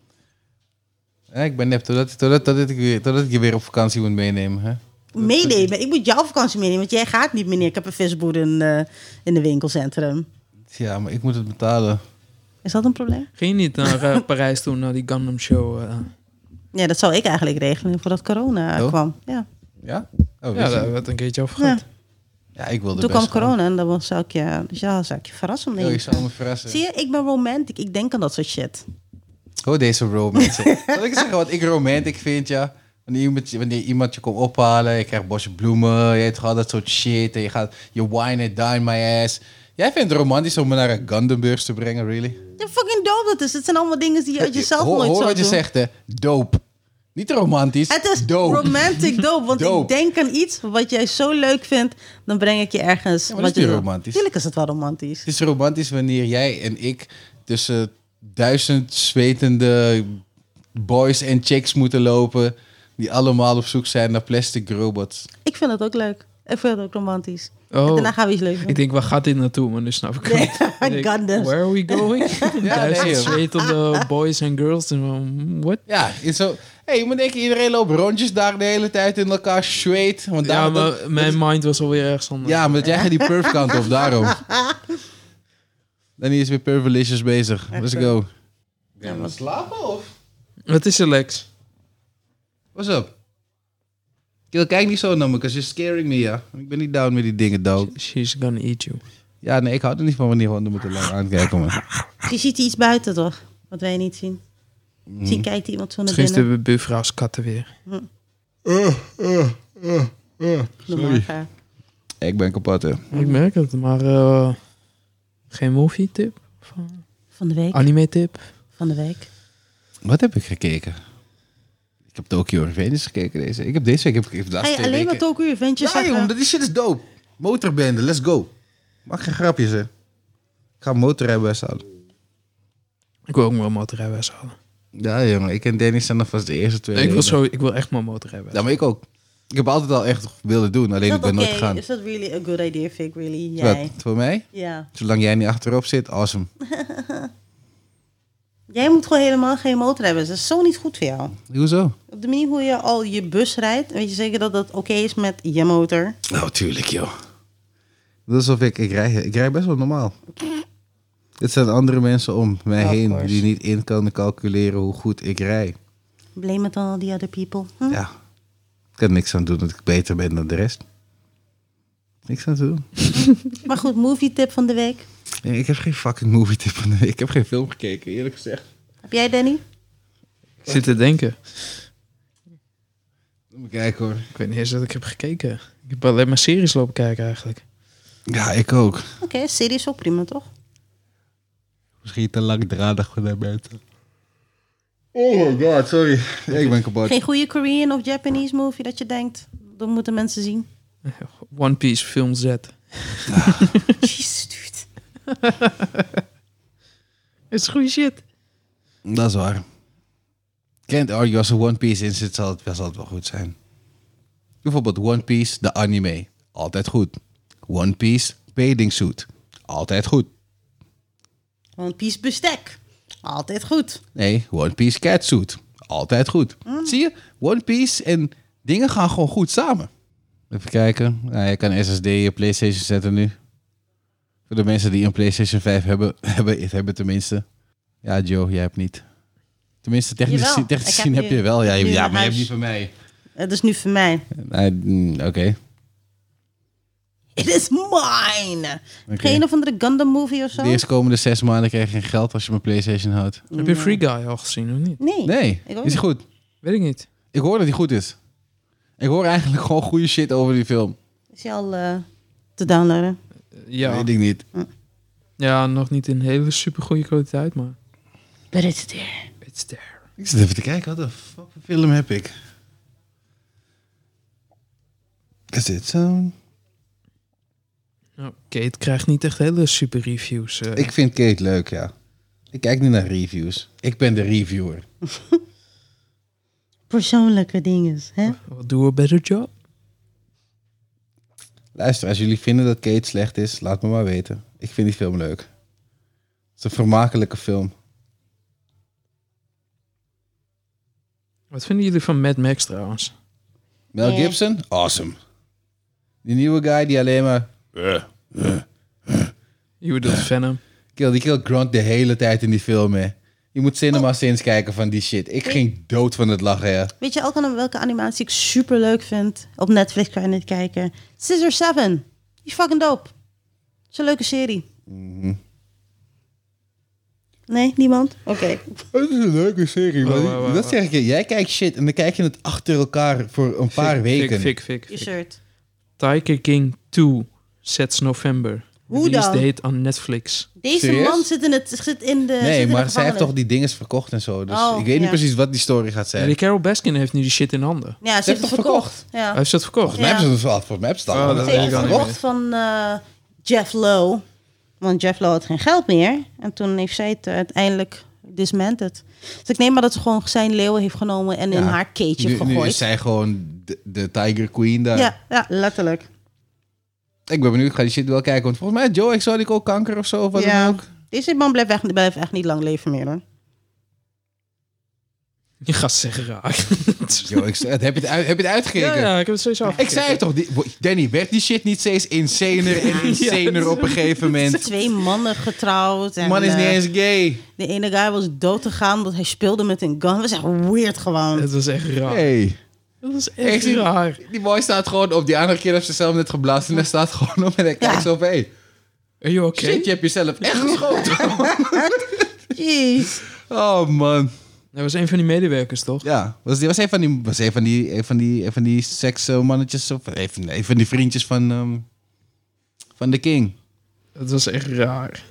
Ja, ik ben nep totdat, totdat, totdat, ik weer, totdat ik je weer op vakantie moet meenemen. Hè? Meenemen. Ik moet jouw vakantie meenemen, want jij gaat niet, meneer. Ik heb een visboer in, uh, in de winkelcentrum. Ja, maar ik moet het betalen. Is dat een probleem? Ging je niet naar uh, Parijs toen, naar die Gundam show? Uh, Ja, dat zou ik eigenlijk regelen voordat corona Oh? kwam. Ja, Ja? Oh, ja, wist daar je? hebben we het een keertje over ja. gehad. Ja, ik wilde Toen best kwam corona en dan zou ik je, dus ja, zou ik je verrassen. gaan. Oh, je zou me verrassen. Zie je, ik ben romantic. Ik denk aan dat soort shit. Oh, deze romantic. Zal ik zeggen wat ik romantic vind, ja? Wanneer iemand, wanneer iemand je komt ophalen, je krijgt een bosje bloemen, je hebt gewoon dat soort shit. En je gaat, je wine and dine my ass. Jij vindt het romantisch om me naar een Gundambeurs te brengen, really? Ja, fucking dope dat is. Het zijn allemaal dingen die je uit jezelf Hoor, nooit hoor zou wat je doen. zegt, hè. Dope. Niet romantisch. Het is dope. romantic dope. Want Dope. ik denk aan iets wat jij zo leuk vindt. Dan breng ik je ergens. Ja, maar wat dat is je niet wil. romantisch. Tuurlijk is het wel romantisch. Het is romantisch wanneer jij en ik tussen duizend zwetende boys en chicks moeten lopen, die allemaal op zoek zijn naar plastic robots. Ik vind het ook leuk. Ik vind het ook romantisch. En Oh, daarna gaan we iets leuks doen. ik denk, waar gaat dit naartoe? Maar nu snap ik Nee, het. Ik denk, Gundams. Where are we going? Duizend nee, zwetende boys en girls. En van, what? Ja, in zo. Hey, je moet denken, iedereen loopt rondjes daar de hele tijd in elkaar zweet. Want daar, Ja, dat- maar mijn mind was alweer ergens anders. ja, maar jij gaat die perf kant op, daarom. Dan is weer Pervelicious bezig. Let's go. Ben je aan het slapen of? Wat is er, Lex? What's up? Kill, kijk niet zo naar me, because you're scaring me, ja. Ik ben niet down met die dingen, dog. She's gonna eat you. Ja, nee, ik hou er niet van wanneer honden me te lang aankijken, man. Je ziet iets buiten toch? Wat wij niet zien. Mm. Zie, kijkt iemand zo naar Misschien is binnen. de buurvrouws katten weer. Hm. Uh, uh, uh, uh. Sorry. Ik ben kapot, hè. Ik merk het, maar uh, geen movie tip? Van de week. Anime tip? Van de week. Wat heb ik gekeken? Ik heb Tokyo Revengers gekeken deze. Ik heb deze week... Ik heb de laatste Hey, twee alleen weken... maar Tokyo Revengers Ja, zeggen. jongen, die shit is dope. Motorbende, let's go. Maak geen grapjes, hè. Ik ga motorrijbewijs halen. Ik wil ook mijn motorrijbewijs halen. Ja, jongen. Ik en Danny zijn nog vast de eerste twee. Ik wil, weken. zo, ik wil echt mijn motorrijbewijs. Ja, maar ik ook. Ik heb altijd al echt willen doen, alleen Is ik dat ben oké? nooit gegaan. Is dat really a good idea, Vic? Really? Jij? Wat, voor mij? Ja. Zolang jij niet achterop zit, awesome. Jij moet gewoon helemaal geen motor hebben. Dat is zo niet goed voor jou. Hoezo? Op de manier hoe je al je bus rijdt, weet je zeker dat dat oké is met je motor. Nou, tuurlijk, joh. Dat is alsof ik, ik rij, ik rij best wel normaal. Het zijn andere mensen om mij Of heen course. die niet in kunnen calculeren hoe goed ik rij. Blame it on all the other people. Hm? Ja. Ik kan niks aan doen dat ik beter ben dan de rest. Niks aan doen. Maar goed, movie tip van de week. Nee, ik heb geen fucking movie tip van de week. Ik heb geen film gekeken, eerlijk gezegd. Heb jij, Danny? Ik zit te denken. Moet ik kijken hoor. Ik weet niet eens dat ik heb gekeken. Ik heb alleen maar series lopen kijken eigenlijk. Ja, ik ook. Oké, okay, serie is ook prima, toch? Misschien te langdradig voor de mensen. Oh my god, sorry. Ja, ik ben kapot. Geen goede Korean of Japanese movie dat je denkt, dat moeten mensen zien. One Piece Film Z. Jezus, dude. Het is goede shit. Dat is waar. Can't argue, als er One Piece in zit, zal het best altijd wel goed zijn. Bijvoorbeeld One Piece, de anime. Altijd goed. One Piece, bathing suit. Altijd goed. One Piece bestek. Altijd goed. Nee, One Piece catsuit. Altijd goed. Mm. Zie je? One Piece en dingen gaan gewoon goed samen. Even kijken. Nou, je kan S S D in je PlayStation zetten nu. Voor de mensen die een PlayStation vijf hebben, hebben, hebben tenminste. Ja, Joe, jij hebt niet. Tenminste, technisch, Jawel, technisch ik gezien heb heb nu- je wel. Ja, nu ja naar maar je huis. hebt niet van mij. Het is nu voor mij. Nee, mm, Oké. Okay. It is mine. Oké. Geen of andere Gundam movie of zo? De eerstkomende zes maanden krijg je geen geld als je mijn PlayStation houdt. Heb je Free Guy al gezien of niet? Nee. Nee, Ik ook is hij goed? Weet ik niet. Ik hoor dat hij goed is. Ik hoor eigenlijk gewoon goede shit over die film. Is hij al eh, te downloaden? Ja. Weet ik niet. Ja, nog niet in hele super goede kwaliteit, maar But it's there. it's there. Ik zit even te kijken, wat de fuck voor film heb ik? Is dit zo? Nou, Kate krijgt niet echt hele super reviews. eh. Ik vind Kate leuk, ja. Ik kijk niet naar reviews. Ik ben de reviewer. Persoonlijke dingen, hè? What do a better job? Luister, als jullie vinden dat Kate slecht is, laat me maar weten. Ik vind die film leuk. Het is een vermakelijke film. Wat vinden jullie van Mad Max trouwens? Mel Nee. Gibson? Awesome. Die nieuwe guy die alleen maar... Je bedoelt Venom? Kill, die kill Grunt de hele tijd in die film, hè. Je moet Cinema Sins kijken van die shit. Ik ging dood van het lachen, ja. Weet je ook al welke animatie ik super leuk vind? Op Netflix kan je het kijken. Scissor seven. Die is fucking dope. Het is een leuke serie. Mhm. Nee, niemand? Oké. Dat is een leuke serie, man. Wow, wow, wow, Dat wow. zeg ik je. Jij kijkt shit en dan kijk je het achter elkaar voor een paar Fik, weken. Fik, fik, Je fik. shirt. Tiger King two sets November. Hoe Release dan? date on Netflix. Deze Serieus? man zit in, het, zit in de. zit Nee, in de maar zij heeft gevangenis. toch die dinges verkocht en zo. Dus Oh, ik weet niet ja. precies wat die story gaat Ja, zijn. die Carol Baskin heeft nu die shit in handen. Ja, ze heeft heeft het toch verkocht. Hij Ja. heeft dat verkocht. Volgens mij Ja. hebben ze het al. Volgens mij hebben ze het al. Oh, dat Ze weet heeft ik het al niet verkocht van eh, Jeff Lowe. Want Jeff Lowe had geen geld meer. En toen heeft zij het uiteindelijk dismantled. Dus ik neem maar dat ze gewoon zijn leeuwen heeft genomen en in Ja. haar cage heeft Nu, nu gegooid. is zij gewoon de, de Tiger Queen daar. Ja, ja, letterlijk. Ik ben benieuwd, ik ga die shit wel kijken. Want volgens mij had Joe Exotic ook kanker of zo. Of wat Ja. dan ook. Deze man blijft echt, blijft echt niet lang leven meer hoor. Je gaat zeggen raar. Joe Exotic, heb je het, uit, heb je het uitgekeken? ja, ja, ik heb het sowieso Ik afgekeken. zei het toch, die, Danny, werd die shit niet steeds insaner en insaner op een gegeven moment? Twee mannen getrouwd. Die En, man is niet eh, eens gay. De ene guy was dood te gaan omdat hij speelde met een gun. Dat was echt weird gewoon. Het was echt raar. Hey. Dat was Ik echt zie- raar. Die boy staat gewoon op. Die andere keer heeft ze zelf net geblazen. En hij staat gewoon op en hij kijkt Ja. zo van... Hey, Are you okay? shit, je hebt jezelf echt geschoten. Jeez. Oh man. Dat was een van die medewerkers, toch? Ja, was, die was een van die, was een van die, een van die, een van die seksmannetjes, of een van, een van die vriendjes van, um, van de King. Dat was echt raar.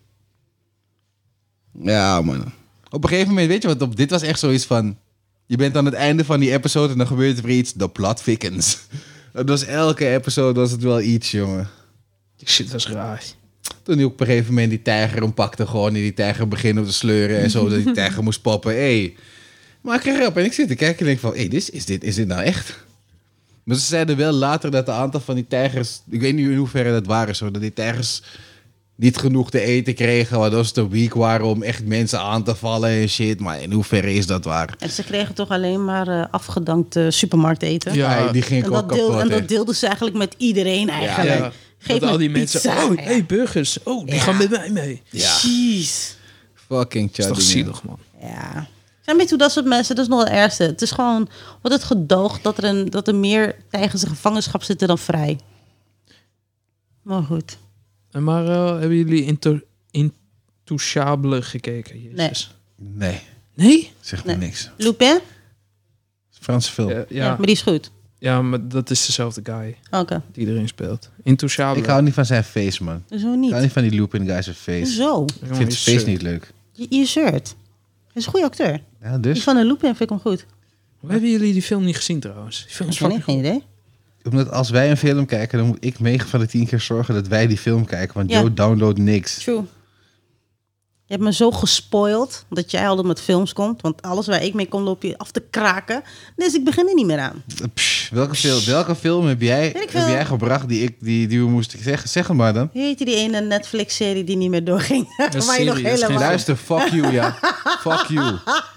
Ja, man. Op een gegeven moment, weet je wat, op, dit was echt zoiets van... Je bent aan het einde van die episode en dan gebeurt er weer iets. De plot thickens. Dat was elke episode was het wel iets, jongen. Die shit was raar. Toen hij op een gegeven moment die tijger ompakte, gewoon en die tijger beginnen te sleuren en zo, dat die tijger moest poppen. Hey. Maar ik kreeg op en ik zit te kijken en denk van, hey, dit, is, dit, is dit nou echt? Maar ze zeiden wel later dat een aantal van die tijgers, ik weet niet in hoeverre dat waren, zo, dat die tijgers niet genoeg te eten kregen, waardoor ze te weak waren om echt mensen aan te vallen en shit. Maar in hoeverre is dat waar? En ze kregen toch alleen maar uh, afgedankte supermarkteten. Ja, Ja, die ging en, ook dat deel, kapot. en hè. dat deelden ze eigenlijk met iedereen eigenlijk. Ja, Geef dat al me die pizza. mensen... Oh, hey, burgers. Oh, die Ja. gaan met mij mee. Ja. Jeez. Fucking Dat is toch chaddy, zielig, man. Ja. Zijn weet hoe dat soort mensen, dat is nog het ergste. Het is gewoon, wordt het gedoogd dat er, een, dat er meer tijgers in gevangenschap zitten dan vrij. Maar goed. En maar uh, hebben jullie into, Intouchable gekeken? Jezus. Nee, Nee? zegt Nee. me niks. Lupin? Franse film. Ja, Ja. ja, maar die is goed. ja, maar dat is dezelfde guy Oké. die erin speelt. Intouchable. Ik hou niet van zijn face, man. Zo Ik hou niet. niet van die Lupin guy's face. Zo. Ik vind zijn face niet leuk. Je, je zeurt. Hij is een goede acteur. Ja, Die dus. van de Lupin vind ik hem goed. Hoe hebben jullie die film niet gezien trouwens? Die film is Ik heb fucking geen goed. idee. Omdat als wij een film kijken, dan moet ik negen van de tien keer zorgen dat wij die film kijken. Want Ja. Joe downloadt niks. True. Je hebt me zo gespoild dat jij altijd met films komt. Want alles waar ik mee kom, loop je af te kraken. Dus ik begin er niet meer aan. Psh, welke, film, welke film heb jij, Weet ik heb veel. jij gebracht die, ik, die, die we moesten zeggen? Zeg het maar dan. Hoe heet die ene Netflix-serie die niet meer doorging? Een Waar je nog serie, dat is geen helemaal... Luister, fuck you, ja. Fuck you.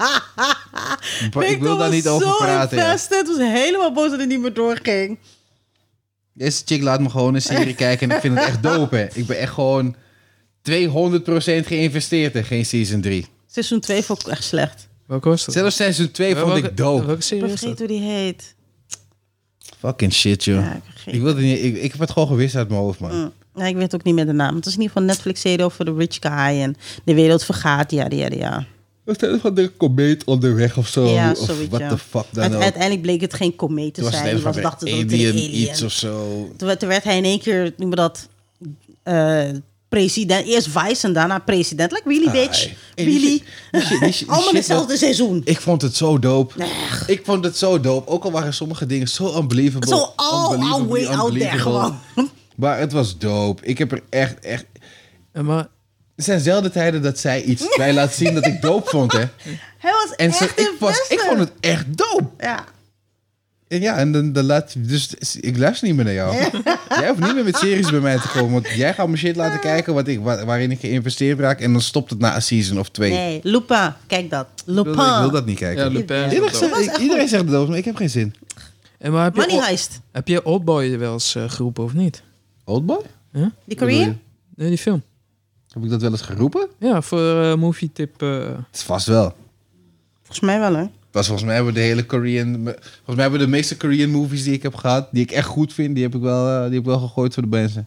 Maar ik wil Victor daar niet was over zo praten. Ja. invested, was helemaal boos dat het niet meer doorging. Deze chick laat me gewoon een serie kijken en ik vind het echt dope, hè. Ik ben echt gewoon tweehonderd procent geïnvesteerd in geen season drie. Seizoen twee vond ik echt slecht. Welke was dat? Zelfs seizoen twee vond welke, ik dope. Welke Ik serie is dat? vergeet hoe die heet. Fucking shit, joh. Ja, ik vergeet. ik, wilde niet, ik, ik heb het gewoon gewist uit mijn hoofd, man. Mm. Ja, ik weet ook niet meer de naam. Het is in ieder geval een Netflix-serie over de rich guy en de wereld vergaat. Ja, ja, ja. Was dat van de komeet onderweg of zo? Ja, of zoiets, what ja. the fuck dan Uite- ook? Uiteindelijk bleek het geen komeet te Toen was het zijn. een Die van was de dachten dat het een alien, alien. iets of zo. Toen werd, toen werd hij in één keer, noem maar dat, eh, president. Eerst vice en daarna president. Like, really, bitch? Ah, hey, die Really? shit- die shit- die shit- Allemaal die hetzelfde shit seizoen. Ik vond het zo dope. Echt. Ik vond het zo dope. Ook al waren sommige dingen zo unbelievable. Zo all, all unbelievably way out there unbelievable. gewoon. Maar het was dope. Ik heb er echt, echt... En maar, Er zijn zelden tijden dat zij iets mij laat zien dat ik dope vond, hè. Hij was En echt ze, ik, was, ik invested. vond het echt dope. Ja. En ja, en dan, dan laat dus ik luister niet meer naar jou. Jij hoeft niet meer met series bij mij te komen, want jij gaat me shit laten kijken wat ik, waar- waarin ik geïnvesteerd raak en dan stopt het na een season of twee. Nee, Lupin. Kijk dat. Ik, wil, Lupin. ik wil dat niet kijken. ja, Lupin. is Iedereen, ook zegt, dope. was echt iedereen zegt het over, maar ik heb geen zin. En maar heb je, Money Old- Heist. heb je Oldboy wel eens uh, geroepen of niet? Oldboy? Die Korean? Nee, die film. Heb ik dat wel eens geroepen? Ja, voor uh, movie tip. Uh, Het is vast wel. Volgens mij wel, hè? Was volgens mij hebben we de hele Korean... Volgens mij hebben we de meeste Korean movies die ik heb gehad, die ik echt goed vind, die heb ik wel, uh, die heb ik wel gegooid voor de mensen.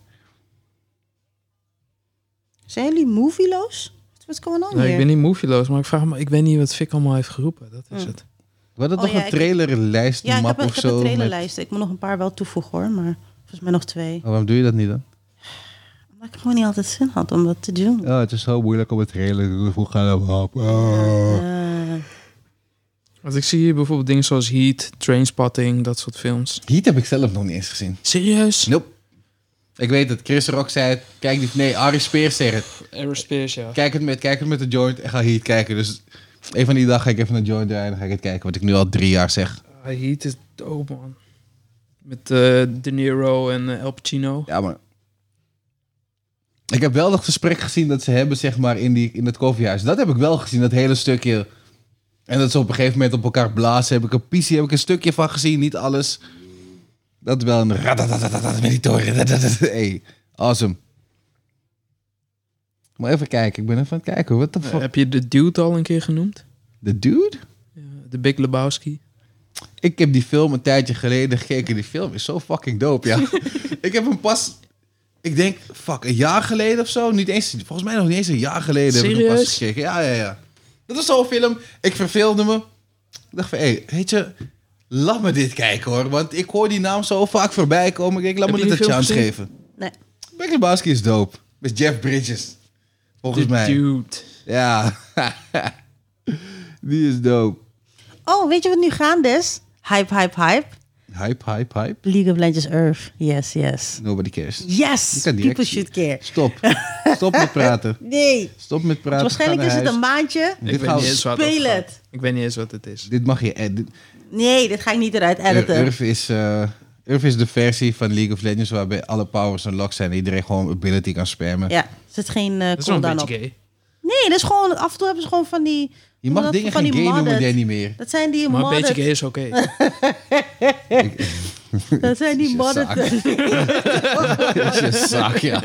Zijn jullie movieloos? What's going on nee, hier? ik ben niet movieloos, maar ik vraag me, ik weet niet wat Fik allemaal heeft geroepen. Dat is Hmm. het. We hadden Oh toch ja, een ik- trailerlijst, Ja, ik map heb, een- of ik heb een zo? met- trailerlijst. Ik moet nog een paar wel toevoegen, hoor. Maar volgens mij nog twee. Oh, waarom doe je dat niet dan? Omdat ik gewoon niet altijd zin had om dat te doen. Ja, het is zo moeilijk om een trailer te doen. Hoe gaan we op? Oh. Eh, Want ik zie hier bijvoorbeeld dingen zoals Heat, Trainspotting, dat soort films. Heat heb ik zelf nog niet eens gezien. Serieus? Nope. Ik weet het. Chris Rock zei het. Kijk die... Nee, Arie Spears zei het. Aerospace, ja. Kijk het, met, kijk het met de joint en ga Heat kijken. Dus een van die dagen ga ik even naar joint draaien en dan ga ik het kijken. Wat ik nu al drie jaar zeg. Ah, Heat is dope, man. Met uh, De Niro en uh, Al Pacino. Ja, maar... Ik heb wel dat gesprek gezien dat ze hebben, zeg maar, in, die, in het koffiehuis. Dat heb ik wel gezien, dat hele stukje. En dat ze op een gegeven moment op elkaar blazen. Heb ik een pissie, heb ik een stukje van gezien. Niet alles. Dat is wel een ratatatatata met die toren. Hey, awesome. Maar even kijken, ik ben even aan het kijken. Wat de Uh, fuck? heb je de Dude al een keer genoemd? De dude? Ja, de Big Lebowski. Ik heb die film een tijdje geleden gekeken. Die film is zo fucking dope, ja. Ik heb hem pas... Ik denk, fuck, een jaar geleden of zo. Niet eens, volgens mij nog niet eens een jaar geleden heb ik hem pas Serieus? gekeken. Ja, ja, ja. Dat was zo'n film. Ik verveelde me. Ik dacht van, hé, hey, weet je... Laat me dit kijken, hoor. Want ik hoor die naam zo vaak voorbij komen. Ik denk, laat Heb me je dit die een film chance gezien? geven. Nee. Big Lebowski is dope. Met Jeff Bridges. Volgens The mij. Dude. Ja. Die is dope. Oh, weet je wat nu gaande is? Hype, hype, hype. Hype, hype, hype. League of Legends Earth. Yes, yes. Nobody cares. Yes! Je kan direct- People should care. Stop. Stop met praten. Nee. Stop met praten. Waarschijnlijk Ga is naar het een huis. maandje. Ik Dit weet gaan niet we- eens wat Speel het het. gaat. Ik weet niet eens wat het is. Dit mag je... eh, dit- Nee, dit ga ik niet eruit editen. Urf is, uh, Urf is de versie van League of Legends waarbij alle powers unlocked zijn en iedereen gewoon ability kan spammen. Ja, er zit geen uh, Dat is wel een cooldown beetje op. gay. Nee, dat is gewoon... Af en toe hebben ze gewoon van die... Je mag dat- dingen van geen die gay noemen, modded. jij niet meer. Dat zijn die Maar een modded... beetje gay is oké. Dat zijn die Je modded... zak. Dat is je zak, ja.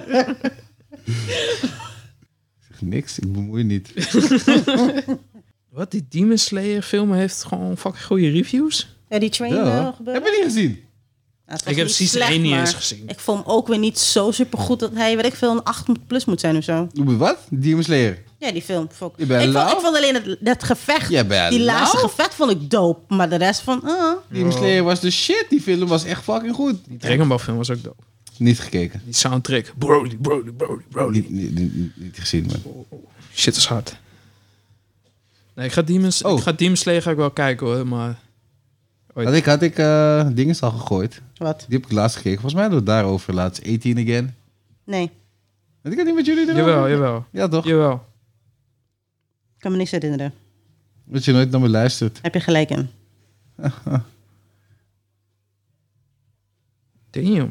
Ik zeg niks, ik bemoei niet. Wat? Die Demon Slayer film heeft gewoon fucking goede reviews? Ja, die train Ja. uh, gebeuren. Heb je niet gezien? Ja, het was Ik heb niet season slecht, één niet maar eens gezien. Ik vond hem ook weer niet zo super goed dat hij, weet ik veel, een acht plus moet zijn of zo. Wat? Demon Slayer. Ja, die film. Vond ik. Je bent Ik, vond, lauw? ik vond alleen het, dat gevecht, Je bent die laatste lauw? gevecht vond ik dope. Maar de rest van, ah. Demon Slayer was de shit. Die film was echt fucking goed. Die Dragon Ball film was ook dope. Niet gekeken. Die soundtrack. Broly, Broly, Broly, Broly. Niet, niet, niet, niet- niet gezien, man. Shit is hard. Nee, ik ga Demons, Oh. ik ga Demon Slayer ga ik wel kijken hoor, maar... Had ik, had ik uh, dingen al gegooid. Wat? Die heb ik laatst gekeken. Volgens mij hadden we het daarover laatst. achttien again. Nee, Had ik het niet met jullie erover? Jawel, jawel. Ja, toch? Jawel. ik kan me niks herinneren. Dat je nooit naar me luistert. Heb je gelijk in. Damn.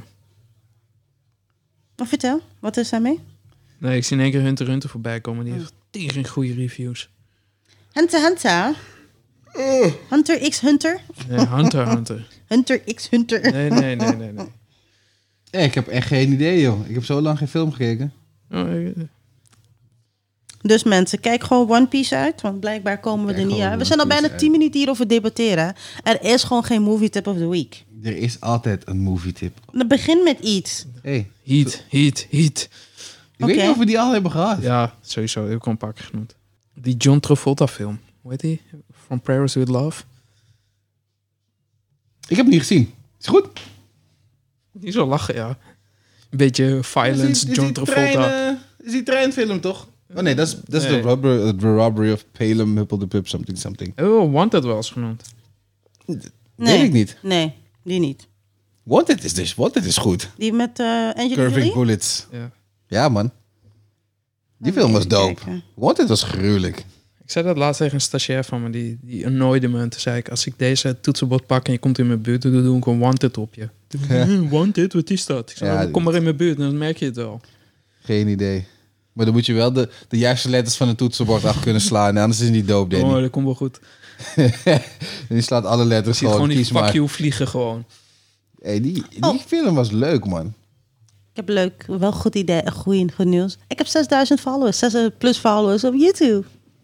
Maar vertel, wat is daarmee? Nee, ik zie in één keer Hunter x Hunter voorbij komen. Die heeft tegen goede reviews. Hunter Hunter. Hunter x Hunter. Nee, Hunter x Hunter. Hunter x Hunter. Nee, nee, nee, nee, nee. Hey, ik heb echt geen idee, joh. Ik heb zo lang geen film gekeken. Oh, ik- Dus mensen, kijk gewoon One Piece uit. Want blijkbaar komen we Kijk er niet gewoon uit. We One zijn al Piece bijna uit. tien minuten hierover debatteren. Er is gewoon geen movie tip of the week. Er is altijd een movie tip. Dan begin met iets. Hey, Heat, heat, heat. ik weet Oké. niet of we die al hebben gehad. Ja, sowieso. Ik heb al een paar keer genoemd. Die John Travolta film. Hoe heet die? From Paris with Love. Ik heb het niet gezien. Is goed? Die zal lachen, ja. Een beetje violence, Is die- is John die Travolta. trein, eh, is die treinfilm, toch? Oh nee, dat is, dat is Nee. de, robbery, the robbery of Palem, Huppel de Pup, something, something. Oh, Wanted wel eens genoemd. Nee. Weet ik niet. Nee, die niet. Wanted is dus, Wanted is goed. Die met uh, Angelina Curving Jolie? Bullets. Ja. Ja, man. Die Oh, film was even dope. kijken. Wanted was gruwelijk. Ik zei dat laatst tegen een stagiair van me, die, die annoyde me. En toen zei ik, als ik deze toetsenbord pak en je komt in mijn buurt, dan doe ik een Wanted op je. Toen zei hij, "Hm, Wanted, wat is dat? Ik zei, Ja, "Oh, kom maar in mijn buurt, dan merk je het wel." Geen idee. Maar dan moet je wel de, de juiste letters van het toetsenbord af kunnen slaan. Anders is het niet dope, Oh, Danny. dat komt wel goed. En die slaat alle Je letters ziet gewoon. gewoon die Kies fuck maar. you vliegen gewoon. Hey, die die Oh. film was leuk, man. Ik heb leuk, wel goed idee, goed, goed nieuws. Ik heb zesduizend followers, zes plus followers op YouTube.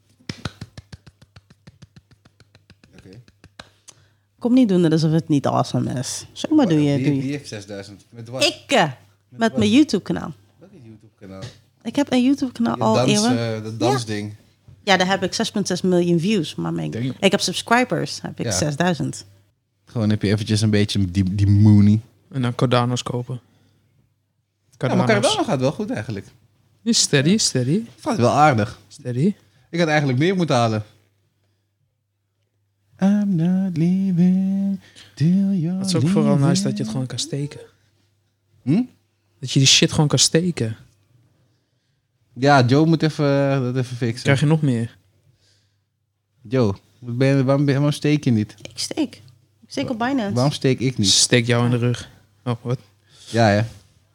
Kom niet doen alsof het niet awesome is. Zeg maar doe je. Wie, Doe je. wie heeft zesduizend? Met wat? Ik, eh, met mijn YouTube kanaal. Wat is YouTube-kanaal? Ik heb een YouTube kanaal Je al dans, eeuwen. eh, dat dansding. Ja, daar heb ik zes komma zes miljoen views. Maar mijn, Damn. ik heb subscribers, heb ik Ja. zesduizend. Gewoon heb je eventjes een beetje die, die Mooney. En dan Cardano's kopen. Ja, maar Cardano's. Cardano gaat wel goed eigenlijk. Is steady, steady, Het gaat wel aardig. steady. Ik had eigenlijk meer moeten halen. I'm not leaving till you're Het is ook vooral leaving. nice dat je het gewoon kan steken. Hm? Dat je die shit gewoon kan steken. Ja, Joe moet even, eh, dat even fixen. Krijg je nog meer. Joe, wat ben je, waarom, ben je, waarom steek je niet? Ik steek. Ik steek op Binance. Waarom steek ik niet? Steek jou in de rug. Oh, wat? Ja, ja.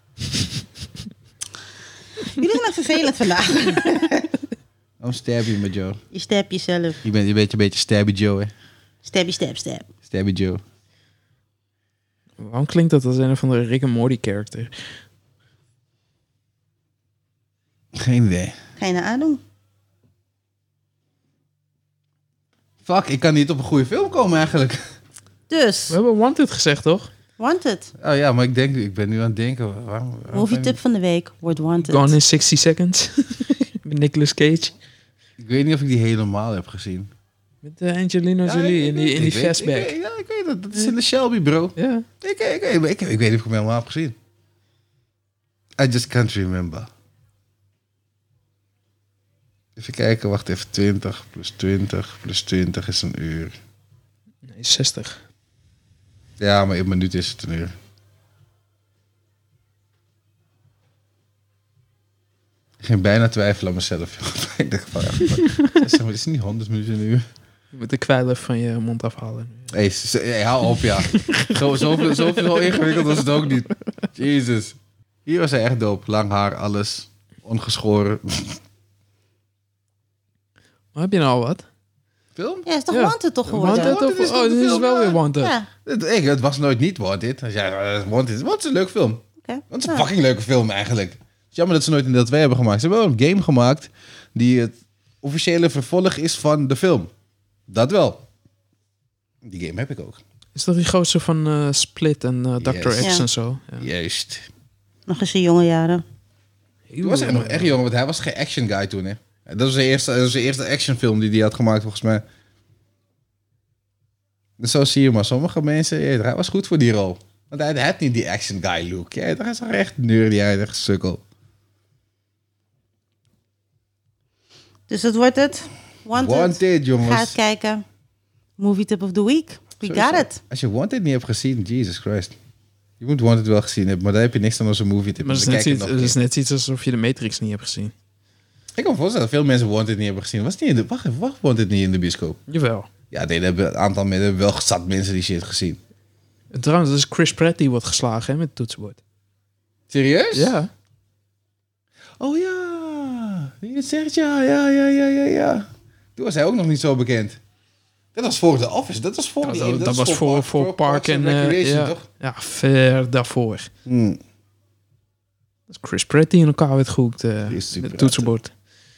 Jullie zijn echt vervelend vandaag. Waarom stab je me, Joe? Je stab jezelf. Je bent een beetje, een beetje stabby Joe, hè? Stabby, stab, stab. Stabby Joe. Waarom klinkt dat als een van de Rick and Morty character? Geen idee. Ga je naar aandoen? Fuck, ik kan niet op een goede film komen eigenlijk. Dus, We hebben Wanted gezegd, toch? Wanted. Oh ja, maar ik denk, ik ben nu aan het denken. Waarom, waarom Movie ben tip van de week wordt Wanted. Gone in sixty seconds. Met Nicolas Cage. Ik weet niet of ik die helemaal heb gezien. Met uh, Angelina Ja, Jolie ik- in die, in ik die weet- fastback. ik weet- Ja, ik weet het. Dat is in de Shelby, bro. Ja. Ik, ik, ik, ik, ik, ik weet niet of ik hem helemaal heb gezien. I just can't remember. Even kijken, wacht even. twintig plus twintig plus twintig is een uur. Nee, zestig. Ja, maar in een minuut is het een uur. Ik ging bijna twijfelen aan mezelf. Ik dacht van, ja, maar, zeg maar, het is niet honderd minuten een uur. Je moet de kwijl even van je mond afhalen. Hé, hey, s- hey, hou op, ja. Zo, zoveel, zoveel ingewikkeld was het ook niet. Jezus. Hier was hij echt dope. Lang haar, alles. Ongeschoren. Maar heb je nou al wat? Film? Ja, is toch Ja. Wanted toch geworden? Wanted Wanted of... is toch Oh, de dit is film, wel ja. weer Wanted. Ja, Het, ik, het was nooit niet Wanted. Als jij uh, Wanted, Wanted is een leuke film. oké. Het is een Ja. fucking leuke film eigenlijk. Het is jammer dat ze nooit een deel twee hebben gemaakt. Ze hebben wel een game gemaakt die het officiële vervolg is van de film. Dat wel. Die game heb ik ook. Is dat die grootste van eh, Split en eh doctor Yes. X Ja. en zo? Ja. Juist. Nog eens in jonge jaren. Toen was hij nog echt jong, want hij was geen action guy toen, hè. Dat was de eerste, dat was de eerste actionfilm die hij had gemaakt, volgens mij. Dus zo zie je maar. Sommige mensen, ja, hij was goed voor die rol. Want hij had niet die action guy look. Ja, hij is echt nerdy, hij is echt sukkel. Dus dat wordt het. Wanted. Wanted, jongens. Ga het kijken. Movie tip of the week. We Sowieso. got it. Als je Wanted niet hebt gezien, Jesus Christ. Je moet Wanted wel gezien hebben, maar daar heb je niks aan als een movie tip. Maar het Dus is, net dan iets, kijk je het nog is net iets alsof je de Matrix niet hebt gezien. Ik kan me voorstellen dat veel mensen Wanted niet hebben gezien. Was het niet in de, wacht even, wacht Wanted niet in de bioscoop? Jawel. Ja, nee, er hebben een aantal mensen, er hebben wel zat mensen die shit gezien. En trouwens, dat is Chris Pratt die wordt geslagen hè, met het toetsenbord. Serieus? Ja. Oh ja, wie het zegt, ja, ja, ja, ja, ja, ja. Toen was hij ook nog niet zo bekend. Dat was voor The Office, dat was voor Dat, die dat, ene- dat was voor, voor, Park- Park Parks en... and eh, Recreation, ja, toch? ja, ver daarvoor. Hmm. Dat is Chris Pratt die in elkaar werd gehoekt eh, Die is met super het toetsenbord.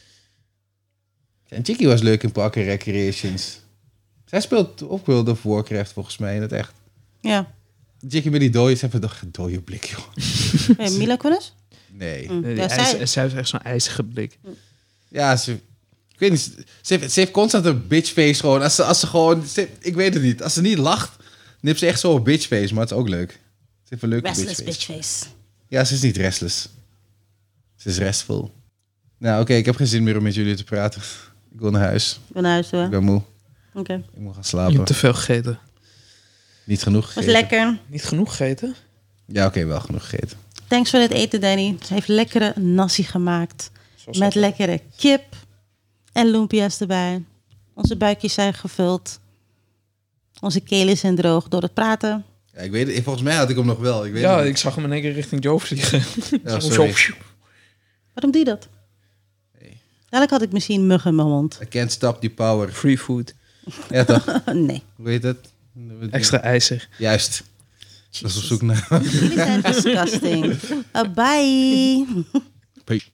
En Chicky was leuk in Park and Recreations. Zij speelt ook World of Warcraft volgens mij in het echt. Ja. Chicky met die dode, ze hebben toch een dode blik, joh. Hey, Mila Kunis? Nee. Mm. Nee, die Ja, ijs- zij- zij heeft echt zo'n ijzige blik. Ja, ze... Ik weet niet, ze heeft, ze heeft constant een bitchface gewoon. Als ze, als ze gewoon... Ze, ik weet het niet. Als ze niet lacht, dan heeft ze echt zo'n bitchface. Maar het is ook leuk. Ze heeft een leuke Restless bitchface. bitchface. Ja, ze is niet restless. Ze is restful. Nou, oké, ik heb geen zin meer om met jullie te praten. Ik wil naar huis. Ik ben naar huis toe. Ik hè? ben moe. Oké. Ik moet gaan Je slapen. hebt te veel gegeten. Niet genoeg Was gegeten. lekker. Niet genoeg gegeten? Ja, oké, wel genoeg gegeten. Thanks voor het eten, Danny. Ze heeft lekkere nasi gemaakt. Zoals Met dat. lekkere kip. En lumpia's erbij. Onze buikjes zijn gevuld. Onze kelen zijn droog door het praten. Ja, ik weet het. Volgens mij had ik hem nog wel. Ik weet Ja, het ik niet. zag hem in één keer richting Joe vliegen. Ja, Zo- sorry. zo- Waarom doe je dat? Nee. Dadelijk had ik misschien muggen in mijn mond. I can't stop the power. Free food. Ja, toch? Nee. Hoe heet het? Extra ijzig. Juist. Dat is op zoek naar... Jullie zijn disgusting. Uh, bye.